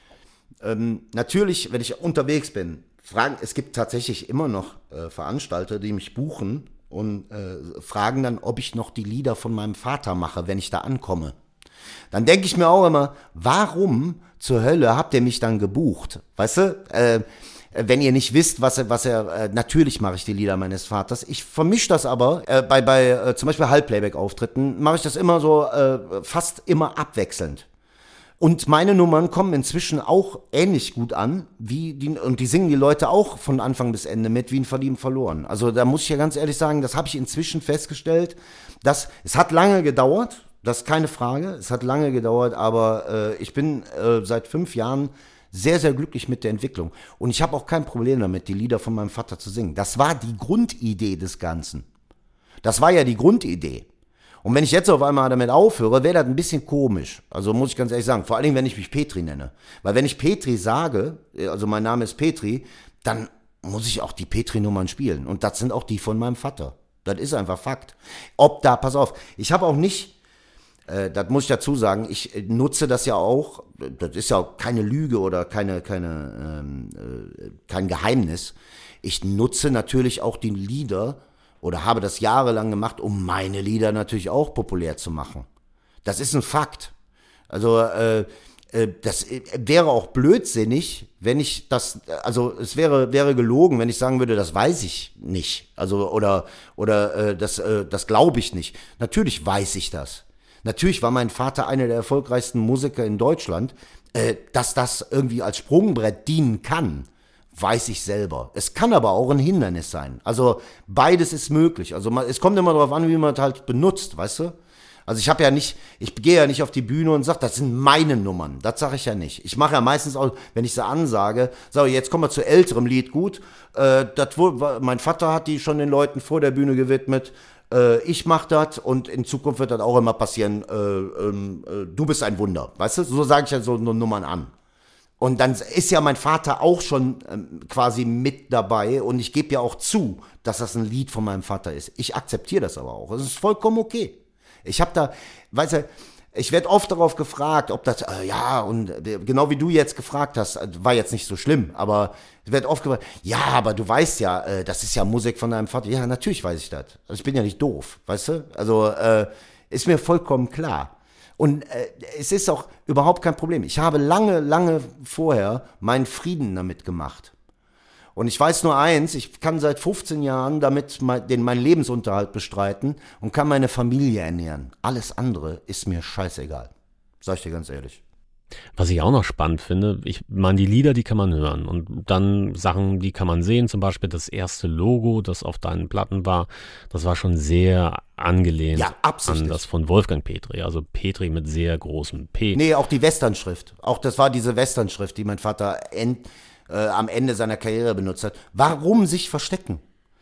ähm, natürlich, wenn ich unterwegs bin, fragen, es gibt tatsächlich immer noch äh, Veranstalter, die mich buchen und äh, fragen dann, ob ich noch die Lieder von meinem Vater mache, wenn ich da ankomme. Dann denke ich mir auch immer, warum zur Hölle habt ihr mich dann gebucht? Weißt du, äh, wenn ihr nicht wisst, was er, was er, äh, natürlich mache ich die Lieder meines Vaters. Ich vermische das aber, äh, bei, bei äh, zum Beispiel Halbplayback-Auftritten, mache ich das immer so, äh, fast immer abwechselnd. Und meine Nummern kommen inzwischen auch ähnlich gut an, wie die, und die singen die Leute auch von Anfang bis Ende mit, wie ein Verlieben verloren. Also da muss ich ja ganz ehrlich sagen, das habe ich inzwischen festgestellt, dass, es hat lange gedauert, das ist keine Frage, es hat lange gedauert, aber äh, ich bin äh, seit fünf Jahren sehr, sehr glücklich mit der Entwicklung. Und ich habe auch kein Problem damit, die Lieder von meinem Vater zu singen. Das war die Grundidee des Ganzen. Das war ja die Grundidee. Und wenn ich jetzt auf einmal damit aufhöre, wäre das ein bisschen komisch. Also muss ich ganz ehrlich sagen, vor allen Dingen, wenn ich mich Petri nenne. Weil wenn ich Petri sage, also mein Name ist Petri, dann muss ich auch die Petri-Nummern spielen. Und das sind auch die von meinem Vater. Das ist einfach Fakt. Ob da, pass auf, ich habe auch nicht, äh, das muss ich dazu sagen, ich nutze das ja auch, das ist ja auch keine Lüge oder keine, keine, ähm, äh, kein Geheimnis. Ich nutze natürlich auch die Lieder, oder habe das jahrelang gemacht, um meine Lieder natürlich auch populär zu machen. Das ist ein Fakt. Also äh, äh, das wäre auch blödsinnig, wenn ich das, also es wäre wäre gelogen, wenn ich sagen würde, das weiß ich nicht. Also oder oder äh, das äh, das glaube ich nicht. Natürlich weiß ich das. Natürlich war mein Vater einer der erfolgreichsten Musiker in Deutschland. Äh, dass das irgendwie als Sprungbrett dienen kann, weiß ich selber. Es kann aber auch ein Hindernis sein. Also beides ist möglich. Also man, es kommt immer darauf an, wie man es halt benutzt, weißt du? Also ich habe ja nicht, ich gehe ja nicht auf die Bühne und sage, das sind meine Nummern. Das sage ich ja nicht. Ich mache ja meistens auch, wenn ich sie ansage, sage jetzt kommen wir zu älterem Lied, gut. Äh, das wohl, mein Vater hat die schon den Leuten vor der Bühne gewidmet. Äh, ich mache das und in Zukunft wird das auch immer passieren. Äh, äh, du bist ein Wunder, weißt du? So sage ich ja so Nummern an. Und dann ist ja mein Vater auch schon ähm, quasi mit dabei und ich gebe ja auch zu, dass das ein Lied von meinem Vater ist. Ich akzeptiere das aber auch. Es ist vollkommen okay. Ich habe da, weißt du, ich werde oft darauf gefragt, ob das, äh, ja, und äh, genau wie du jetzt gefragt hast, äh, war jetzt nicht so schlimm, aber ich werde oft gefragt, ja, aber du weißt ja, äh, das ist ja Musik von deinem Vater. Ja, natürlich weiß ich das. Also ich bin ja nicht doof, weißt du? Also äh, ist mir vollkommen klar. Und äh, es ist auch überhaupt kein Problem. Ich habe lange, lange vorher meinen Frieden damit gemacht. Und ich weiß nur eins, ich kann seit fünfzehn Jahren damit mein, den meinen Lebensunterhalt bestreiten und kann meine Familie ernähren. Alles andere ist mir scheißegal. Sag ich dir ganz ehrlich. Was ich auch noch spannend finde, ich meine, die Lieder, die kann man hören und dann Sachen, die kann man sehen, zum Beispiel das erste Logo, das auf deinen Platten war, das war schon sehr angelehnt ja, an das von Wolfgang Petri, also Petri mit sehr großem P. Nee, auch die Westernschrift, auch das war diese Westernschrift, die mein Vater end, äh, am Ende seiner Karriere benutzt hat. Warum sich verstecken?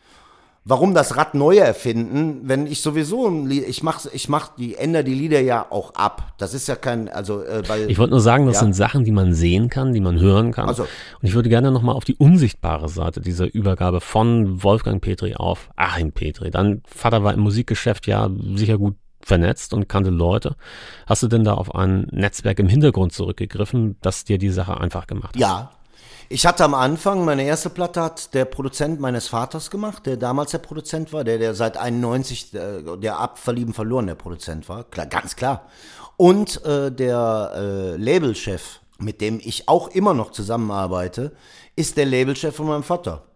Warum das Rad neu erfinden, wenn ich sowieso ein Lied, ich mach, ich mach die, ändere die Lieder ja auch ab. Das ist ja kein, also, äh, weil. Ich wollte nur sagen, das ja. sind Sachen, die man sehen kann, die man hören kann. Also. Und ich würde gerne nochmal auf die unsichtbare Seite dieser Übergabe von Wolfgang Petri auf Achim Petri. Dein Vater war im Musikgeschäft ja sicher gut vernetzt und kannte Leute. Hast du denn da auf ein Netzwerk im Hintergrund zurückgegriffen, das dir die Sache einfach gemacht hat? Ja. Ich hatte am Anfang, meine erste Platte hat der Produzent meines Vaters gemacht, der damals der Produzent war, der, der seit einundneunzig, der, der ab Verlieben verloren der Produzent war, klar, ganz klar. Und äh, der äh, Labelchef, mit dem ich auch immer noch zusammenarbeite, ist der Labelchef von meinem Vater.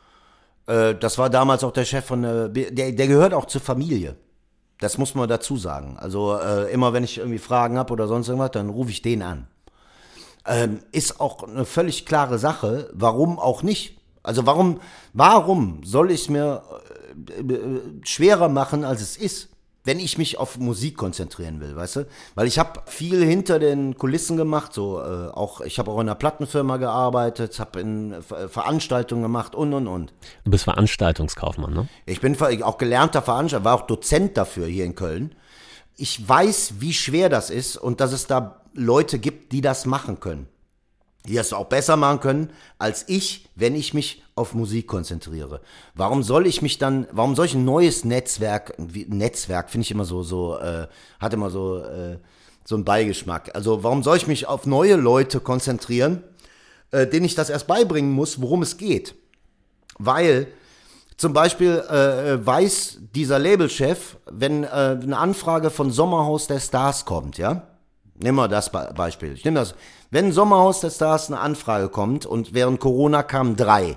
Äh, das war damals auch der Chef von, äh, der, der gehört auch zur Familie. Das muss man dazu sagen. Also äh, immer wenn ich irgendwie Fragen habe oder sonst irgendwas, dann rufe ich den an. Ähm, ist auch eine völlig klare Sache, warum auch nicht. Also warum, warum soll ich es mir äh, äh, schwerer machen, als es ist, wenn ich mich auf Musik konzentrieren will, weißt du? Weil ich habe viel hinter den Kulissen gemacht, so äh, auch, ich habe auch in einer Plattenfirma gearbeitet, habe in äh, Veranstaltungen gemacht und und und. Du bist Veranstaltungskaufmann, ne? Ich bin auch gelernter Veranstalter, war auch Dozent dafür hier in Köln. Ich weiß, wie schwer das ist und dass es da Leute gibt, die das machen können. Die das auch besser machen können als ich, wenn ich mich auf Musik konzentriere. Warum soll ich mich dann, warum soll ich ein neues Netzwerk, Netzwerk finde ich immer so, so, äh, hat immer so, äh, so einen Beigeschmack. Also warum soll ich mich auf neue Leute konzentrieren, äh, denen ich das erst beibringen muss, worum es geht? Weil zum Beispiel äh, weiß dieser Labelchef, wenn äh, eine Anfrage von Sommerhaus der Stars kommt, ja? Nehmen wir das Beispiel. Ich nehme das. Wenn Sommerhaus der Stars eine Anfrage kommt und während Corona kamen drei.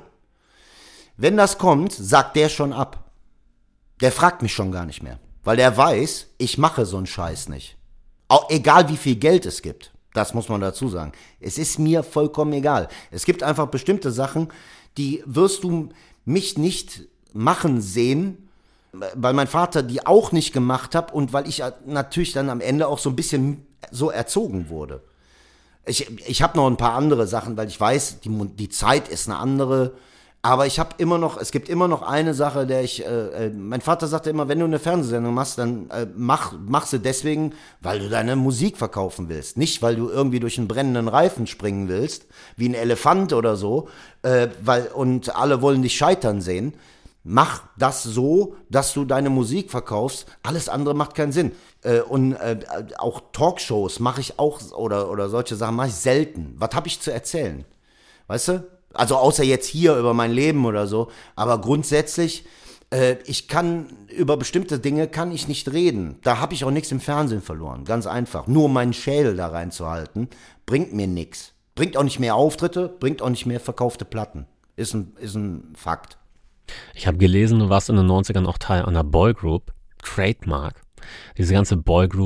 Wenn das kommt, sagt der schon ab. Der fragt mich schon gar nicht mehr. Weil der weiß, ich mache so einen Scheiß nicht. Auch egal wie viel Geld es gibt. Das muss man dazu sagen. Es ist mir vollkommen egal. Es gibt einfach bestimmte Sachen, die wirst du mich nicht machen sehen, weil mein Vater die auch nicht gemacht hat und weil ich natürlich dann am Ende auch so ein bisschen so erzogen wurde. Ich, ich habe noch ein paar andere Sachen, weil ich weiß, die, die Zeit ist eine andere, aber ich habe immer noch, es gibt immer noch eine Sache, der ich, äh, mein Vater sagte immer, wenn du eine Fernsehsendung machst, dann äh, mach, mach sie deswegen, weil du deine Musik verkaufen willst, nicht weil du irgendwie durch einen brennenden Reifen springen willst, wie ein Elefant oder so, äh, weil, und alle wollen dich scheitern sehen. Mach das so, dass du deine Musik verkaufst. Alles andere macht keinen Sinn. Äh, und äh, auch Talkshows mache ich auch, oder, oder solche Sachen mache ich selten. Was habe ich zu erzählen? Weißt du? Also außer jetzt hier über mein Leben oder so. Aber grundsätzlich, äh, ich kann, über bestimmte Dinge kann ich nicht reden. Da habe ich auch nichts im Fernsehen verloren. Ganz einfach. Nur meinen Schädel da reinzuhalten, bringt mir nichts. Bringt auch nicht mehr Auftritte, bringt auch nicht mehr verkaufte Platten. Ist ein, ist ein Fakt. Ich habe gelesen, du warst in den neunzigern auch Teil einer Boygroup, Trademark. Diese ganze Boygroup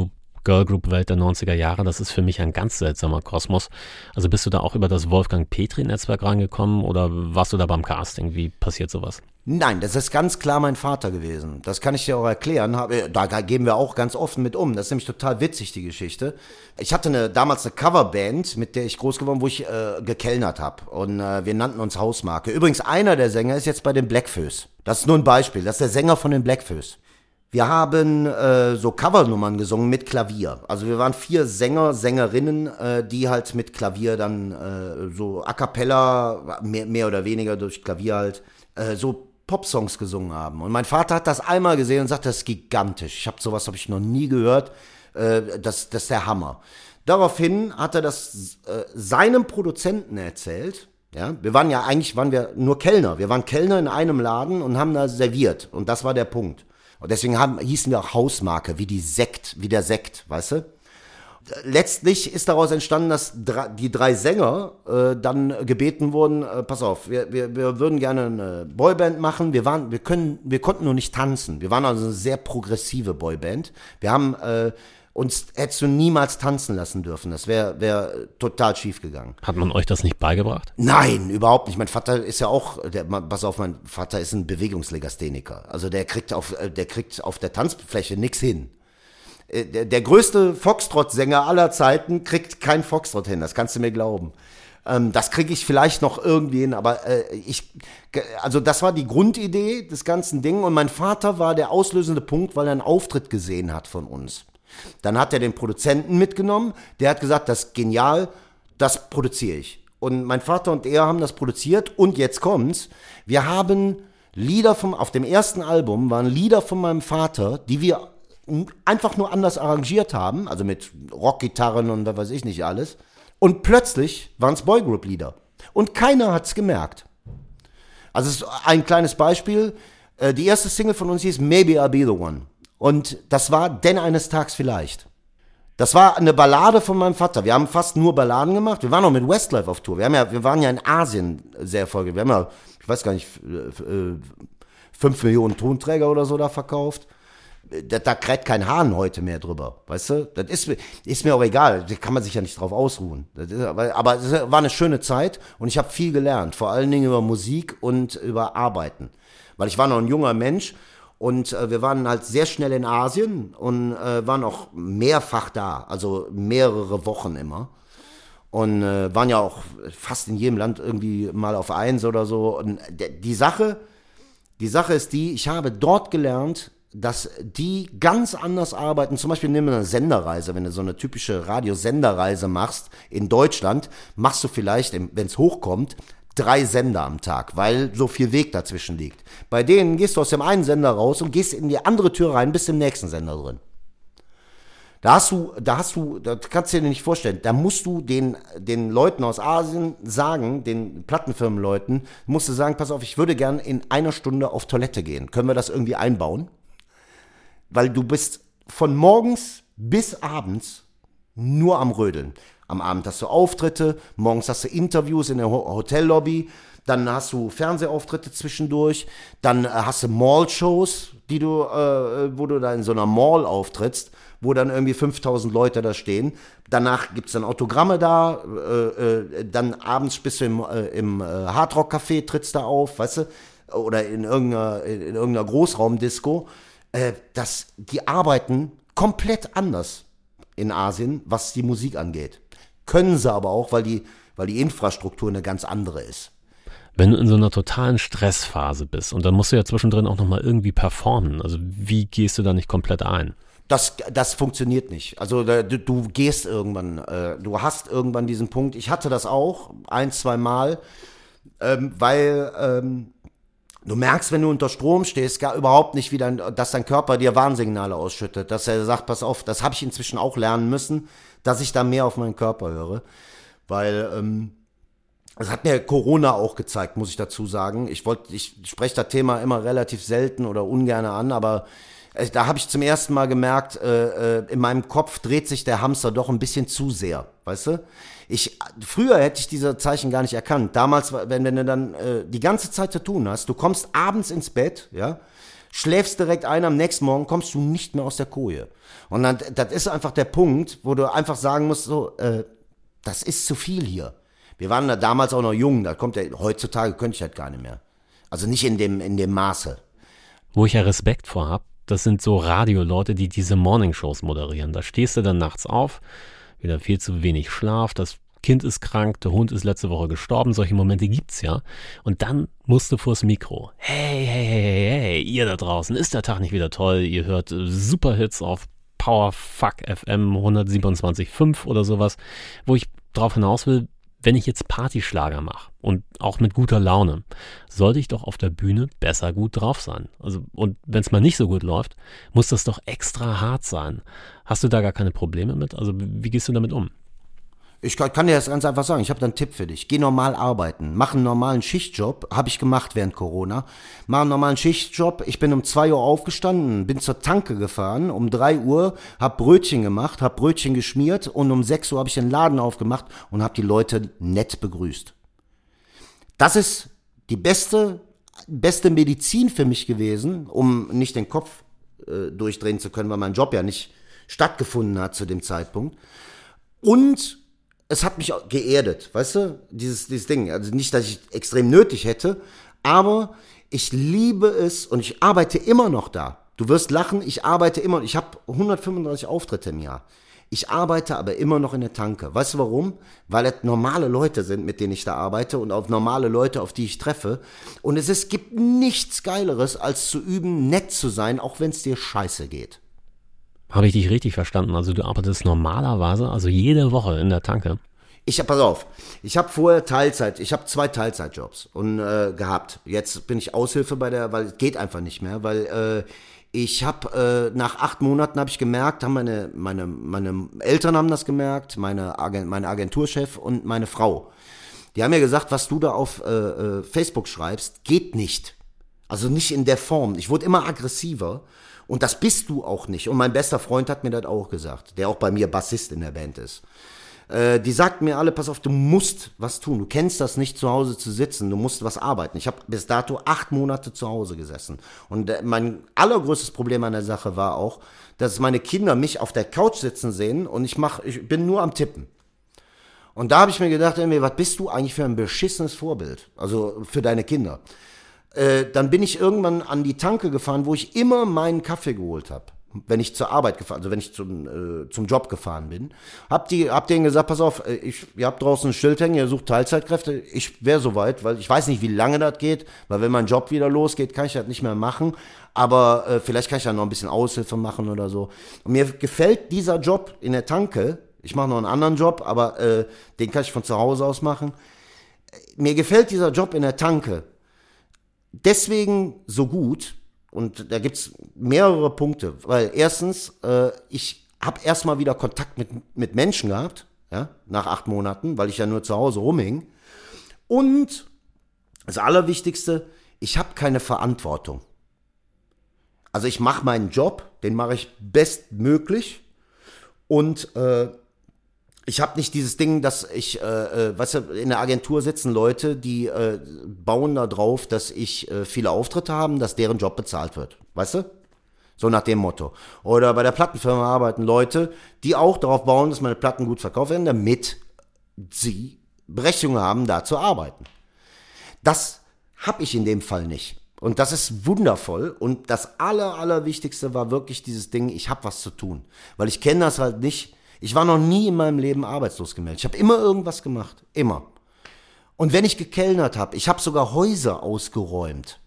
Girlgroup-Welt der neunziger Jahre, das ist für mich ein ganz seltsamer Kosmos. Also bist du da auch über das Wolfgang-Petri-Netzwerk rangekommen oder warst du da beim Casting? Wie passiert sowas? Nein, das ist ganz klar mein Vater gewesen. Das kann ich dir auch erklären. Da gehen wir auch ganz offen mit um. Das ist nämlich total witzig, die Geschichte. Ich hatte eine, damals eine Coverband, mit der ich groß geworden bin, wo ich äh, gekellnert habe. Und äh, wir nannten uns Hausmarke. Übrigens, einer der Sänger ist jetzt bei den Blackfoes. Das ist nur ein Beispiel. Das ist der Sänger von den Blackfoes. Wir haben äh, so Covernummern gesungen mit Klavier. Also wir waren vier Sänger, Sängerinnen, äh, die halt mit Klavier dann äh, so a cappella, mehr, mehr oder weniger durch Klavier halt, äh, so Popsongs gesungen haben. Und mein Vater hat das einmal gesehen und sagt, das ist gigantisch. Ich habe sowas habe ich noch nie gehört. Äh, das, das ist der Hammer. Daraufhin hat er das äh, seinem Produzenten erzählt. Ja, wir waren ja eigentlich waren wir nur Kellner. Wir waren Kellner in einem Laden und haben da serviert. Und das war der Punkt. Und deswegen haben, hießen wir auch Hausmarke, wie die Sekt, wie der Sekt, weißt du? Letztlich ist daraus entstanden, dass die drei Sänger äh, dann gebeten wurden, äh, pass auf, wir, wir, wir würden gerne eine Boyband machen, wir waren, wir können, wir konnten nur nicht tanzen. Wir waren also eine sehr progressive Boyband. Wir haben äh, uns, hättest du niemals tanzen lassen dürfen. Das wäre wär total schief gegangen. Hat man euch das nicht beigebracht? Nein, überhaupt nicht. Mein Vater ist ja auch, der, pass auf, mein Vater ist ein Bewegungslegastheniker. Also der kriegt auf, der kriegt auf der Tanzfläche nichts hin. Der, der größte Foxtrot-Sänger aller Zeiten kriegt kein Foxtrot hin, das kannst du mir glauben. Ähm, das kriege ich vielleicht noch irgendwie hin, aber äh, ich, also das war die Grundidee des ganzen Ding und mein Vater war der auslösende Punkt, weil er einen Auftritt gesehen hat von uns. Dann hat er den Produzenten mitgenommen, der hat gesagt, das ist genial, das produziere ich. Und mein Vater und er haben das produziert und jetzt kommt's, wir haben Lieder vom, auf dem ersten Album waren Lieder von meinem Vater, die wir einfach nur anders arrangiert haben, also mit Rockgitarren und was weiß ich nicht alles. Und plötzlich waren es Boygroup-Lieder. Und keiner hat's gemerkt. Also es ist ein kleines Beispiel. Die erste Single von uns hieß Maybe I'll Be the One. Und das war Denn eines Tages vielleicht. Das war eine Ballade von meinem Vater. Wir haben fast nur Balladen gemacht. Wir waren auch mit Westlife auf Tour. Wir, haben ja, wir waren ja in Asien sehr erfolgreich. Wir haben ja, ich weiß gar nicht, fünf Millionen Tonträger oder so da verkauft. Da, da kräht kein Hahn heute mehr drüber, weißt du? Das ist, ist mir auch egal, da kann man sich ja nicht drauf ausruhen. Das ist, aber es war eine schöne Zeit und ich habe viel gelernt, vor allen Dingen über Musik und über Arbeiten. Weil ich war noch ein junger Mensch und äh, wir waren halt sehr schnell in Asien und äh, waren auch mehrfach da, also mehrere Wochen immer. Und äh, waren ja auch fast in jedem Land irgendwie mal auf eins oder so. Und die Sache, die Sache ist die, ich habe dort gelernt, dass die ganz anders arbeiten. Zum Beispiel nehmen wir eine Senderreise. Wenn du so eine typische Radiosenderreise machst in Deutschland, machst du vielleicht, wenn es hochkommt, drei Sender am Tag, weil so viel Weg dazwischen liegt. Bei denen gehst du aus dem einen Sender raus und gehst in die andere Tür rein, bist im nächsten Sender drin. Da hast du, da hast du, das kannst du dir nicht vorstellen, da musst du den, den Leuten aus Asien sagen, den Plattenfirmenleuten, musst du sagen, pass auf, ich würde gern in einer Stunde auf Toilette gehen. Können wir das irgendwie einbauen? Weil du bist von morgens bis abends nur am Rödeln. Am Abend hast du Auftritte, morgens hast du Interviews in der Hotellobby, dann hast du Fernsehauftritte zwischendurch, dann äh, hast du Mall-Shows, die du, äh, wo du da in so einer Mall auftrittst, wo dann irgendwie fünftausend Leute da stehen. Danach gibt's dann Autogramme da, äh, äh, dann abends bist du im, äh, im äh, Hardrock-Café, trittst da auf, weißt du, oder in irgendeiner, in irgendeiner Großraumdisco. Dass die arbeiten komplett anders in Asien, was die Musik angeht. Können sie aber auch, weil die, weil die Infrastruktur eine ganz andere ist. Wenn du in so einer totalen Stressphase bist und dann musst du ja zwischendrin auch nochmal irgendwie performen, also wie gehst du da nicht komplett ein? Das, das funktioniert nicht. Also du, du gehst irgendwann, äh, du hast irgendwann diesen Punkt. Ich hatte das auch ein, zwei Mal, ähm, weil... Ähm, Du merkst, wenn du unter Strom stehst, gar überhaupt nicht, wie dein, dass dein Körper dir Warnsignale ausschüttet. Dass er sagt, pass auf, das habe ich inzwischen auch lernen müssen, dass ich da mehr auf meinen Körper höre. Weil, ähm, das hat mir Corona auch gezeigt, muss ich dazu sagen. Ich wollte, ich spreche das Thema immer relativ selten oder ungern an, aber äh, da habe ich zum ersten Mal gemerkt, äh, äh, in meinem Kopf dreht sich der Hamster doch ein bisschen zu sehr, weißt du? Ich, früher hätte ich diese Zeichen gar nicht erkannt. Damals, wenn, wenn du dann äh, die ganze Zeit zu tun hast, du kommst abends ins Bett, ja, schläfst direkt ein, am nächsten Morgen kommst du nicht mehr aus der Koje. Und dann, das ist einfach der Punkt, wo du einfach sagen musst, so, äh, das ist zu viel hier. Wir waren da damals auch noch jung, da kommt ja, heutzutage könnte ich halt gar nicht mehr. Also nicht in dem, in dem Maße. Wo ich ja Respekt vor habe, das sind so Radioleute, die diese Morningshows moderieren. Da stehst du dann nachts auf, wieder viel zu wenig Schlaf, das Kind ist krank, der Hund ist letzte Woche gestorben, solche Momente gibt's ja. Und dann musst du vors Mikro. Hey, hey, hey, hey, hey, ihr da draußen, ist der Tag nicht wieder toll? Ihr hört Superhits auf Powerfuck F M hundertsiebenundzwanzig Komma fünf oder sowas, wo ich drauf hinaus will, wenn ich jetzt Partyschlager mache und auch mit guter Laune, sollte ich doch auf der Bühne besser gut drauf sein. Also, und wenn es mal nicht so gut läuft, muss das doch extra hart sein. Hast du da gar keine Probleme mit? Also wie gehst du damit um? Ich kann, kann dir das ganz einfach sagen, ich habe da einen Tipp für dich. Geh normal arbeiten, mach einen normalen Schichtjob, habe ich gemacht während Corona. Mach einen normalen Schichtjob, ich bin um zwei Uhr aufgestanden, bin zur Tanke gefahren, um drei Uhr, hab Brötchen gemacht, hab Brötchen geschmiert und um sechs Uhr habe ich den Laden aufgemacht und habe die Leute nett begrüßt. Das ist die beste, beste Medizin für mich gewesen, um nicht den Kopf äh, durchdrehen zu können, weil mein Job ja nicht stattgefunden hat zu dem Zeitpunkt. Und es hat mich geerdet, weißt du, dieses, dieses Ding. Also nicht, dass ich extrem nötig hätte, aber ich liebe es und ich arbeite immer noch da. Du wirst lachen, ich arbeite immer, ich habe hundertfünfunddreißig Auftritte im Jahr. Ich arbeite aber immer noch in der Tanke. Weißt du warum? Weil es normale Leute sind, mit denen ich da arbeite und auf normale Leute, auf die ich treffe. Und es ist, gibt nichts Geileres, als zu üben, nett zu sein, auch wenn es dir scheiße geht. Habe ich dich richtig verstanden? Also du arbeitest normalerweise, also jede Woche in der Tanke? Ich hab, pass auf, ich habe vorher Teilzeit, ich habe zwei Teilzeitjobs und äh, gehabt. Jetzt bin ich Aushilfe bei der, weil es geht einfach nicht mehr, weil äh, ich habe äh, nach acht Monaten habe ich gemerkt, haben meine meine meine Eltern haben das gemerkt, meine Agent, meine Agenturchef und meine Frau. Die haben mir gesagt, was du da auf äh, äh, Facebook schreibst, geht nicht. Also nicht in der Form. Ich wurde immer aggressiver. Und das bist du auch nicht. Und mein bester Freund hat mir das auch gesagt, der auch bei mir Bassist in der Band ist. Äh, die sagten mir alle, pass auf, du musst was tun. Du kennst das nicht, zu Hause zu sitzen. Du musst was arbeiten. Ich habe bis dato acht Monate zu Hause gesessen. Und äh, mein allergrößtes Problem an der Sache war auch, dass meine Kinder mich auf der Couch sitzen sehen und ich, mach, ich bin nur am Tippen. Und da habe ich mir gedacht, ey, was bist du eigentlich für ein beschissenes Vorbild? Also für deine Kinder. Äh, dann bin ich irgendwann an die Tanke gefahren, wo ich immer meinen Kaffee geholt habe, wenn ich zur Arbeit gefahren, also wenn ich zum äh, zum Job gefahren bin. Hab die, hab denen gesagt, pass auf, ich, ihr habt draußen ein Schild hängen, ihr sucht Teilzeitkräfte. Ich wäre soweit, weil ich weiß nicht, wie lange das geht, weil wenn mein Job wieder losgeht, kann ich das nicht mehr machen. Aber äh, vielleicht kann ich da noch ein bisschen Aushilfe machen oder so. Und mir gefällt dieser Job in der Tanke. Ich mache noch einen anderen Job, aber äh, den kann ich von zu Hause aus machen. Mir gefällt dieser Job in der Tanke deswegen so gut, und da gibt's mehrere Punkte, weil erstens, äh, ich habe erstmal wieder Kontakt mit, mit Menschen gehabt, ja, nach acht Monaten, weil ich ja nur zu Hause rumhing. Und das Allerwichtigste, ich habe keine Verantwortung. Also ich mache meinen Job, den mache ich bestmöglich und äh, ich habe nicht dieses Ding, dass ich, äh, äh, weißt du, in der Agentur sitzen Leute, die äh, bauen da drauf, dass ich äh, viele Auftritte habe, dass deren Job bezahlt wird. Weißt du? So nach dem Motto. Oder bei der Plattenfirma arbeiten Leute, die auch darauf bauen, dass meine Platten gut verkauft werden, damit sie Berechtigung haben, da zu arbeiten. Das habe ich in dem Fall nicht. Und das ist wundervoll. Und das Aller, Allerwichtigste war wirklich dieses Ding, ich habe was zu tun. Weil ich kenne das halt nicht. Ich war noch nie in meinem Leben arbeitslos gemeldet. Ich habe immer irgendwas gemacht. Immer. Und wenn ich gekellnert habe, ich habe sogar Häuser ausgeräumt.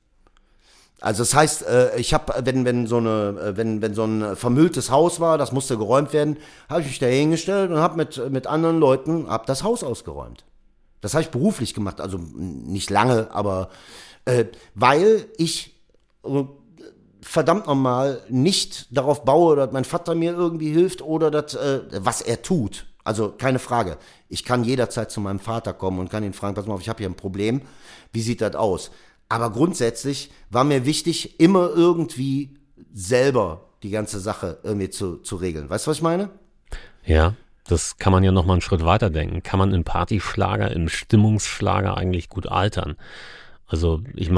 Also das heißt, ich habe, wenn wenn so eine, wenn wenn so ein vermülltes Haus war, das musste geräumt werden, habe ich mich da hingestellt und habe mit mit anderen Leuten hab das Haus ausgeräumt. Das habe ich beruflich gemacht, also nicht lange, aber äh, weil ich äh, verdammt nochmal nicht darauf baue, dass mein Vater mir irgendwie hilft oder das, äh, was er tut. Also keine Frage. Ich kann jederzeit zu meinem Vater kommen und kann ihn fragen, pass mal auf, ich habe hier ein Problem. Wie sieht das aus? Aber grundsätzlich war mir wichtig, immer irgendwie selber die ganze Sache irgendwie zu, zu regeln. Weißt du, was ich meine? Ja, das kann man ja nochmal einen Schritt weiter denken. Kann man im Partyschlager, im Stimmungsschlager eigentlich gut altern? Also ich meine,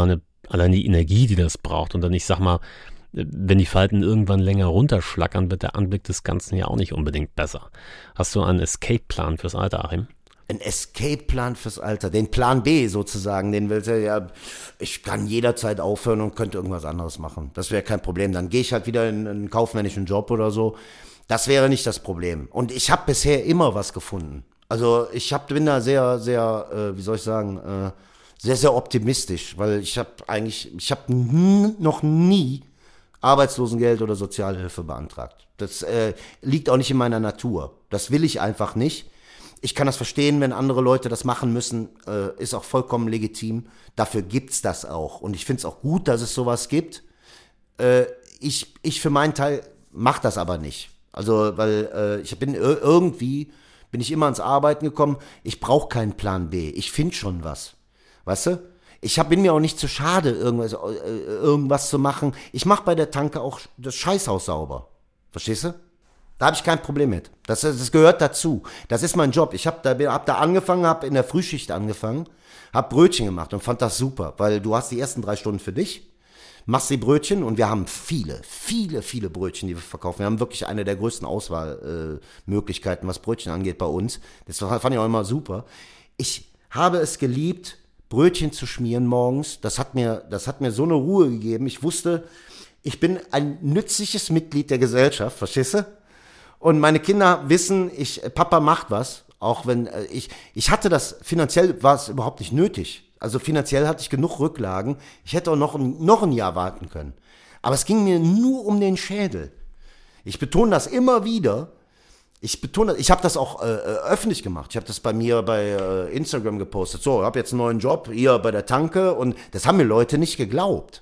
allein die Energie, die das braucht. Und dann, ich sag mal, wenn die Falten irgendwann länger runterschlackern, wird der Anblick des Ganzen ja auch nicht unbedingt besser. Hast du einen Escape-Plan fürs Alter, Achim? Ein Escape-Plan fürs Alter, den Plan B sozusagen, den will ja, ich kann jederzeit aufhören und könnte irgendwas anderes machen. Das wäre kein Problem. Dann gehe ich halt wieder in einen kaufmännischen Job oder so. Das wäre nicht das Problem. Und ich habe bisher immer was gefunden. Also ich hab, bin da sehr, sehr, äh, wie soll ich sagen, äh, sehr, sehr optimistisch, weil ich habe eigentlich, ich habe n- noch nie Arbeitslosengeld oder Sozialhilfe beantragt. Das äh, liegt auch nicht in meiner Natur. Das will ich einfach nicht. Ich kann das verstehen, wenn andere Leute das machen müssen, äh, ist auch vollkommen legitim. Dafür gibt's das auch. Und ich finde es auch gut, dass es sowas gibt. Äh, ich, ich für meinen Teil mache das aber nicht. Also, weil äh, ich bin irgendwie, bin ich immer ans Arbeiten gekommen. Ich brauche keinen Plan B. Ich finde schon was. Weißt du? Ich hab, bin mir auch nicht zu schade, irgendwas, äh, irgendwas zu machen. Ich mache bei der Tanke auch das Scheißhaus sauber. Verstehst du? Da habe ich kein Problem mit. Das, das gehört dazu. Das ist mein Job. Ich habe da, hab da angefangen, habe in der Frühschicht angefangen, habe Brötchen gemacht und fand das super, weil du hast die ersten drei Stunden für dich, machst die Brötchen und wir haben viele, viele, viele Brötchen, die wir verkaufen. Wir haben wirklich eine der größten Auswahlmöglichkeiten, äh, was Brötchen angeht bei uns. Das fand ich auch immer super. Ich habe es geliebt, Brötchen zu schmieren morgens. Das hat mir, das hat mir so eine Ruhe gegeben. Ich wusste, ich bin ein nützliches Mitglied der Gesellschaft, verstehst du? Und meine Kinder wissen, ich, Papa macht was, auch wenn äh, ich, ich hatte das, finanziell war es überhaupt nicht nötig. Also finanziell hatte ich genug Rücklagen. Ich hätte auch noch ein, noch ein Jahr warten können. Aber es ging mir nur um den Schädel. Ich betone das immer wieder. Ich betone, ich habe das auch äh, öffentlich gemacht. Ich habe das bei mir bei äh, Instagram gepostet. So, ich habe jetzt einen neuen Job hier bei der Tanke und das haben mir Leute nicht geglaubt.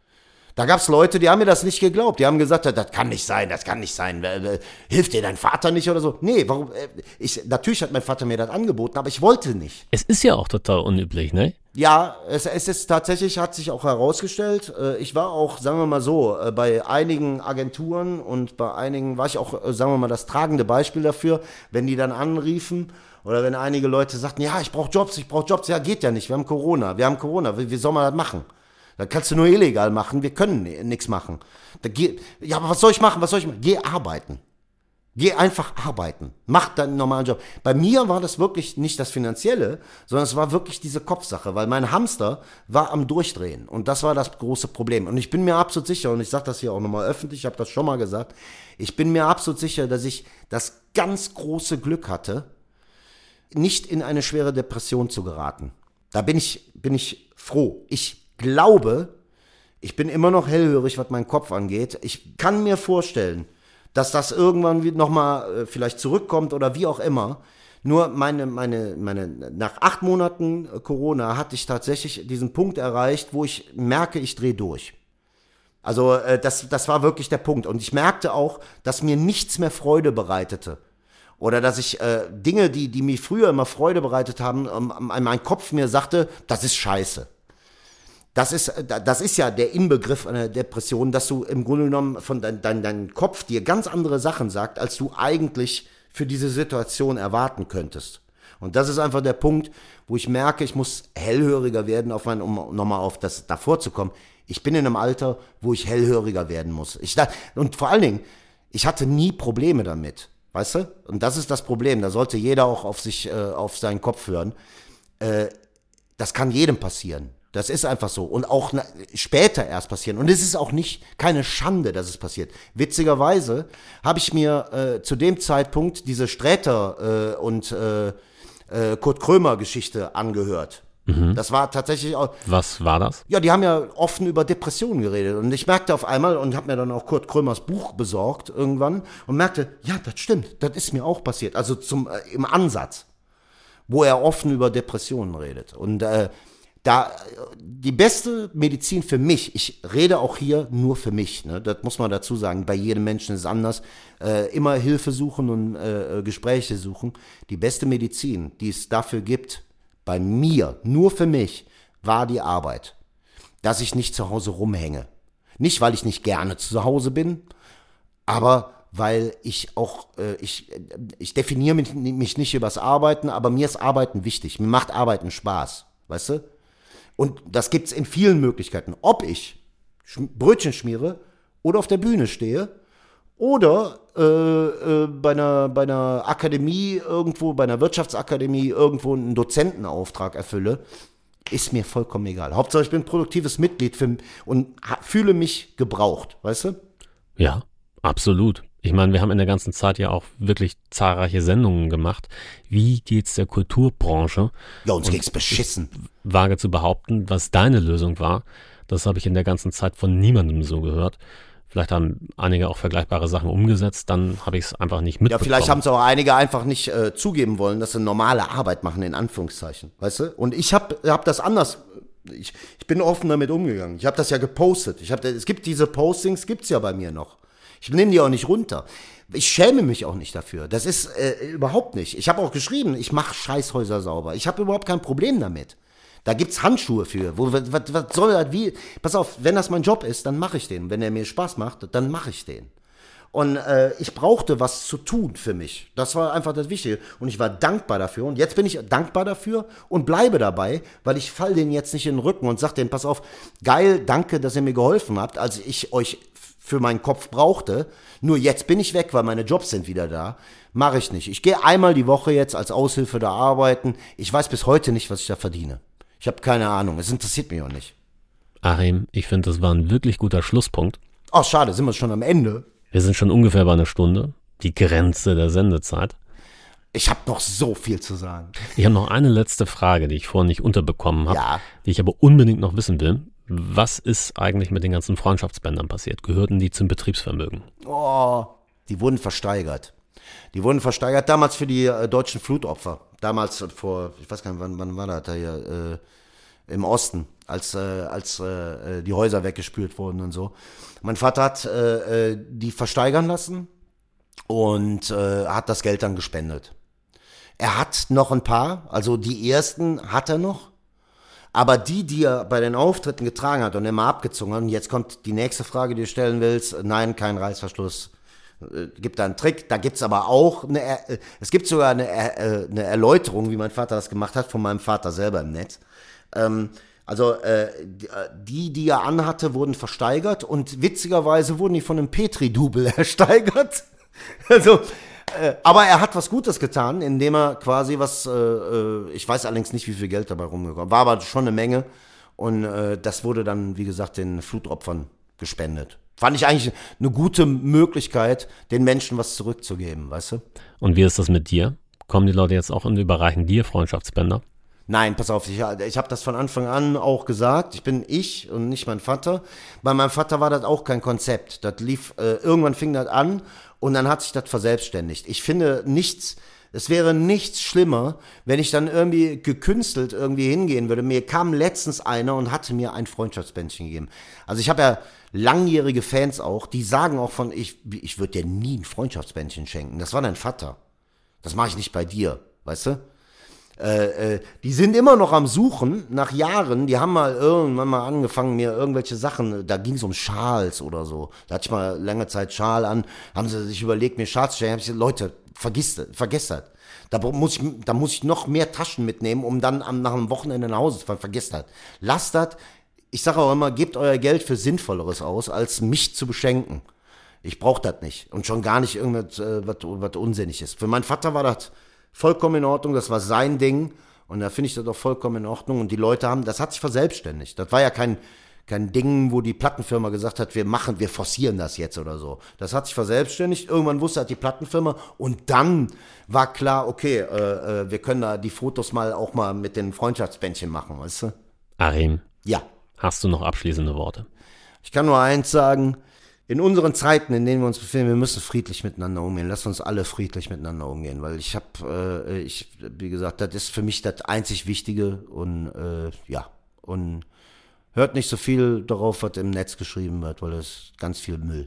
Da gab's Leute, die haben mir das nicht geglaubt. Die haben gesagt, das kann nicht sein, das kann nicht sein. Hilft dir dein Vater nicht oder so? Nee, warum? Ich, natürlich hat mein Vater mir das angeboten, aber ich wollte nicht. Es ist ja auch total unüblich, ne? Ja, es, es ist tatsächlich, hat sich auch herausgestellt. Ich war auch, sagen wir mal so, bei einigen Agenturen und bei einigen war ich auch, sagen wir mal, das tragende Beispiel dafür, wenn die dann anriefen oder wenn einige Leute sagten, ja, ich brauche Jobs, ich brauche Jobs. Ja, geht ja nicht, wir haben Corona, wir haben Corona, wie, wie soll man das machen? Da kannst du nur illegal machen, wir können nichts machen. Da geh, ja, aber was soll ich machen, was soll ich machen? Geh arbeiten. Geh einfach arbeiten. Mach deinen normalen Job. Bei mir war das wirklich nicht das Finanzielle, sondern es war wirklich diese Kopfsache, weil mein Hamster war am Durchdrehen. Und das war das große Problem. Und ich bin mir absolut sicher, und ich sage das hier auch nochmal öffentlich, ich habe das schon mal gesagt, ich bin mir absolut sicher, dass ich das ganz große Glück hatte, nicht in eine schwere Depression zu geraten. Da bin ich, bin ich froh. Ich glaube, ich bin immer noch hellhörig, was meinen Kopf angeht. Ich kann mir vorstellen, dass das irgendwann nochmal äh, vielleicht zurückkommt oder wie auch immer. Nur meine, meine, meine, nach acht Monaten Corona hatte ich tatsächlich diesen Punkt erreicht, wo ich merke, ich drehe durch. Also äh, das, das war wirklich der Punkt. Und ich merkte auch, dass mir nichts mehr Freude bereitete. Oder dass ich äh, Dinge, die, die mir früher immer Freude bereitet haben, ähm, mein Kopf mir sagte, das ist scheiße. Das ist, das ist ja der Inbegriff einer Depression, dass du im Grunde genommen von dein, dein, dein Kopf dir ganz andere Sachen sagt, als du eigentlich für diese Situation erwarten könntest. Und das ist einfach der Punkt, wo ich merke, ich muss hellhöriger werden, auf mein, um nochmal auf das davor zu kommen. Ich bin in einem Alter, wo ich hellhöriger werden muss. Ich, und vor allen Dingen, ich hatte nie Probleme damit, weißt du? Und das ist das Problem, da sollte jeder auch auf sich, äh, auf seinen Kopf hören. Äh, das kann jedem passieren. Das ist einfach so. Und auch na, später erst passieren. Und es ist auch nicht keine Schande, dass es passiert. Witzigerweise habe ich mir äh, zu dem Zeitpunkt diese Sträter äh, und äh, äh, Kurt Krömer-Geschichte angehört. Mhm. Das war tatsächlich auch. Was war das? Ja, die haben ja offen über Depressionen geredet. Und ich merkte auf einmal und habe mir dann auch Kurt Krömers Buch besorgt irgendwann und merkte, ja, das stimmt. Das ist mir auch passiert. Also zum äh, im Ansatz, wo er offen über Depressionen redet. Und äh, Da, die beste Medizin für mich, ich rede auch hier nur für mich, ne, das muss man dazu sagen, bei jedem Menschen ist es anders, äh, immer Hilfe suchen und äh, Gespräche suchen. Die beste Medizin, die es dafür gibt, bei mir, nur für mich, war die Arbeit. Dass ich nicht zu Hause rumhänge. Nicht, weil ich nicht gerne zu Hause bin, aber weil ich auch, äh, ich, ich definiere mich, mich nicht übers Arbeiten, aber mir ist Arbeiten wichtig. Mir macht Arbeiten Spaß, weißt du? Und das gibt's in vielen Möglichkeiten. Ob ich Brötchen schmiere oder auf der Bühne stehe oder äh, äh, bei, einer, bei einer Akademie irgendwo, bei einer Wirtschaftsakademie irgendwo einen Dozentenauftrag erfülle, ist mir vollkommen egal. Hauptsache ich bin ein produktives Mitglied für, und ha, fühle mich gebraucht, weißt du? Ja, absolut. Ich meine, wir haben in der ganzen Zeit ja auch wirklich zahlreiche Sendungen gemacht. Wie geht's der Kulturbranche? Ja, uns Und ging's beschissen. Ich wage zu behaupten, was deine Lösung war, das habe ich in der ganzen Zeit von niemandem so gehört. Vielleicht haben einige auch vergleichbare Sachen umgesetzt, dann habe ich es einfach nicht mitbekommen. Ja, vielleicht haben es auch einige einfach nicht äh, zugeben wollen, dass sie normale Arbeit machen, in Anführungszeichen, weißt du? Und ich habe hab das anders, ich, ich bin offen damit umgegangen. Ich habe das ja gepostet. Ich hab, es gibt diese Postings, gibt's ja bei mir noch. Ich nehme die auch nicht runter. Ich schäme mich auch nicht dafür. Das ist äh, überhaupt nicht. Ich habe auch geschrieben, ich mache Scheißhäuser sauber. Ich habe überhaupt kein Problem damit. Da gibt's Handschuhe für. Wo, was, was soll das, wie? Pass auf, wenn das mein Job ist, dann mache ich den. Wenn er mir Spaß macht, dann mache ich den. Und äh, ich brauchte was zu tun für mich. Das war einfach das Wichtige. Und ich war dankbar dafür. Und jetzt bin ich dankbar dafür und bleibe dabei, weil ich fall denen jetzt nicht in den Rücken und sag denen, pass auf, geil, danke, dass ihr mir geholfen habt, als ich euch für meinen Kopf brauchte. Nur jetzt bin ich weg, weil meine Jobs sind wieder da. Mache ich nicht. Ich gehe einmal die Woche jetzt als Aushilfe da arbeiten. Ich weiß bis heute nicht, was ich da verdiene. Ich habe keine Ahnung. Es interessiert mich auch nicht. Achim, ich finde, das war ein wirklich guter Schlusspunkt. Ach, schade, sind wir schon am Ende. Wir sind schon ungefähr bei einer Stunde. Die Grenze der Sendezeit. Ich habe noch so viel zu sagen. Ich habe noch eine letzte Frage, die ich vorhin nicht unterbekommen habe, Ja. die ich aber unbedingt noch wissen will. Was ist eigentlich mit den ganzen Freundschaftsbändern passiert? Gehörten die zum Betriebsvermögen? Oh, die wurden versteigert. Die wurden versteigert damals für die äh, deutschen Flutopfer. Damals vor, ich weiß gar nicht, wann, wann war das da hier, äh, im Osten, als, äh, als äh, die Häuser weggespült wurden und so. Mein Vater hat äh, die versteigern lassen und äh, hat das Geld dann gespendet. Er hat noch ein paar, also die ersten hat er noch. Aber die, die er bei den Auftritten getragen hat und immer abgezogen hat, und jetzt kommt die nächste Frage, die du stellen willst, nein, kein Reißverschluss, äh, gibt da einen Trick, da gibt's aber auch, eine, äh, es gibt sogar eine, äh, eine Erläuterung, wie mein Vater das gemacht hat, von meinem Vater selber im Netz. Ähm, also äh, die, die er anhatte, wurden versteigert und witzigerweise wurden die von einem Petri-Double ersteigert. Also, äh, aber er hat was Gutes getan, indem er quasi was, äh, ich weiß allerdings nicht, wie viel Geld dabei rumgekommen war, aber schon eine Menge. Und äh, das wurde dann, wie gesagt, den Flutopfern gespendet. Fand ich eigentlich eine gute Möglichkeit, den Menschen was zurückzugeben, weißt du? Und wie ist das mit dir? Kommen die Leute jetzt auch und überreichen dir Freundschaftsbänder? Nein, pass auf, ich, ich habe das von Anfang an auch gesagt. Ich bin ich und nicht mein Vater. Bei meinem Vater war das auch kein Konzept. Das lief, äh, irgendwann fing das an und dann hat sich das verselbstständigt. Ich finde nichts, es wäre nichts schlimmer, wenn ich dann irgendwie gekünstelt irgendwie hingehen würde. Mir kam letztens einer und hatte mir ein Freundschaftsbändchen gegeben. Also ich habe ja langjährige Fans auch, die sagen auch von, ich, ich würde dir nie ein Freundschaftsbändchen schenken. Das war dein Vater. Das mache ich nicht bei dir, weißt du? Äh, äh, die sind immer noch am Suchen nach Jahren. Die haben mal irgendwann mal angefangen, mir irgendwelche Sachen, da ging es um Schals oder so. Da hatte ich mal lange Zeit Schal an, haben sie sich überlegt, mir Schals zu schenken. Hab ich gesagt, Leute, vergiss das, vergesst das. Da muss, ich, da muss ich noch mehr Taschen mitnehmen, um dann am, nach einem Wochenende nach Hause zu fahren. Vergesst das. Lasst das. Ich sage auch immer, gebt euer Geld für Sinnvolleres aus, als mich zu beschenken. Ich brauche das nicht. Und schon gar nicht irgendwas, äh, was, was unsinnig ist. Für meinen Vater war das vollkommen in Ordnung, das war sein Ding und da finde ich das auch vollkommen in Ordnung und die Leute haben, das hat sich verselbstständigt. Das war ja kein, kein Ding, wo die Plattenfirma gesagt hat, wir machen, wir forcieren das jetzt oder so. Das hat sich verselbstständigt, irgendwann wusste halt die Plattenfirma und dann war klar, okay, äh, äh, wir können da die Fotos mal auch mal mit den Freundschaftsbändchen machen, weißt du? Achim, Ja. hast du noch abschließende Worte? Ich kann nur eins sagen, in unseren Zeiten, in denen wir uns befinden, wir müssen friedlich miteinander umgehen. Lass uns alle friedlich miteinander umgehen, weil ich habe, äh, ich, wie gesagt, das ist für mich das einzig Wichtige und äh, ja, und hört nicht so viel darauf, was im Netz geschrieben wird, weil das ist ganz viel Müll.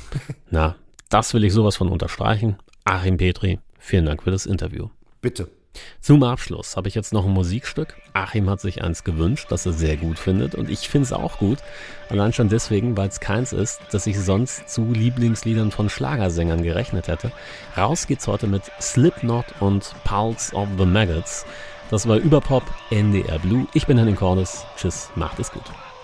Na, das will ich sowas von unterstreichen. Achim Petri, vielen Dank für das Interview. Bitte. Zum Abschluss habe ich jetzt noch ein Musikstück. Achim hat sich eins gewünscht, das er sehr gut findet und ich finde es auch gut. Allein schon deswegen, weil es keins ist, das ich sonst zu Lieblingsliedern von Schlagersängern gerechnet hätte. Raus geht's heute mit Slipknot und Pulse of the Maggots. Das war Überpop N D R Blue. Ich bin Henning Cordes. Tschüss, macht es gut.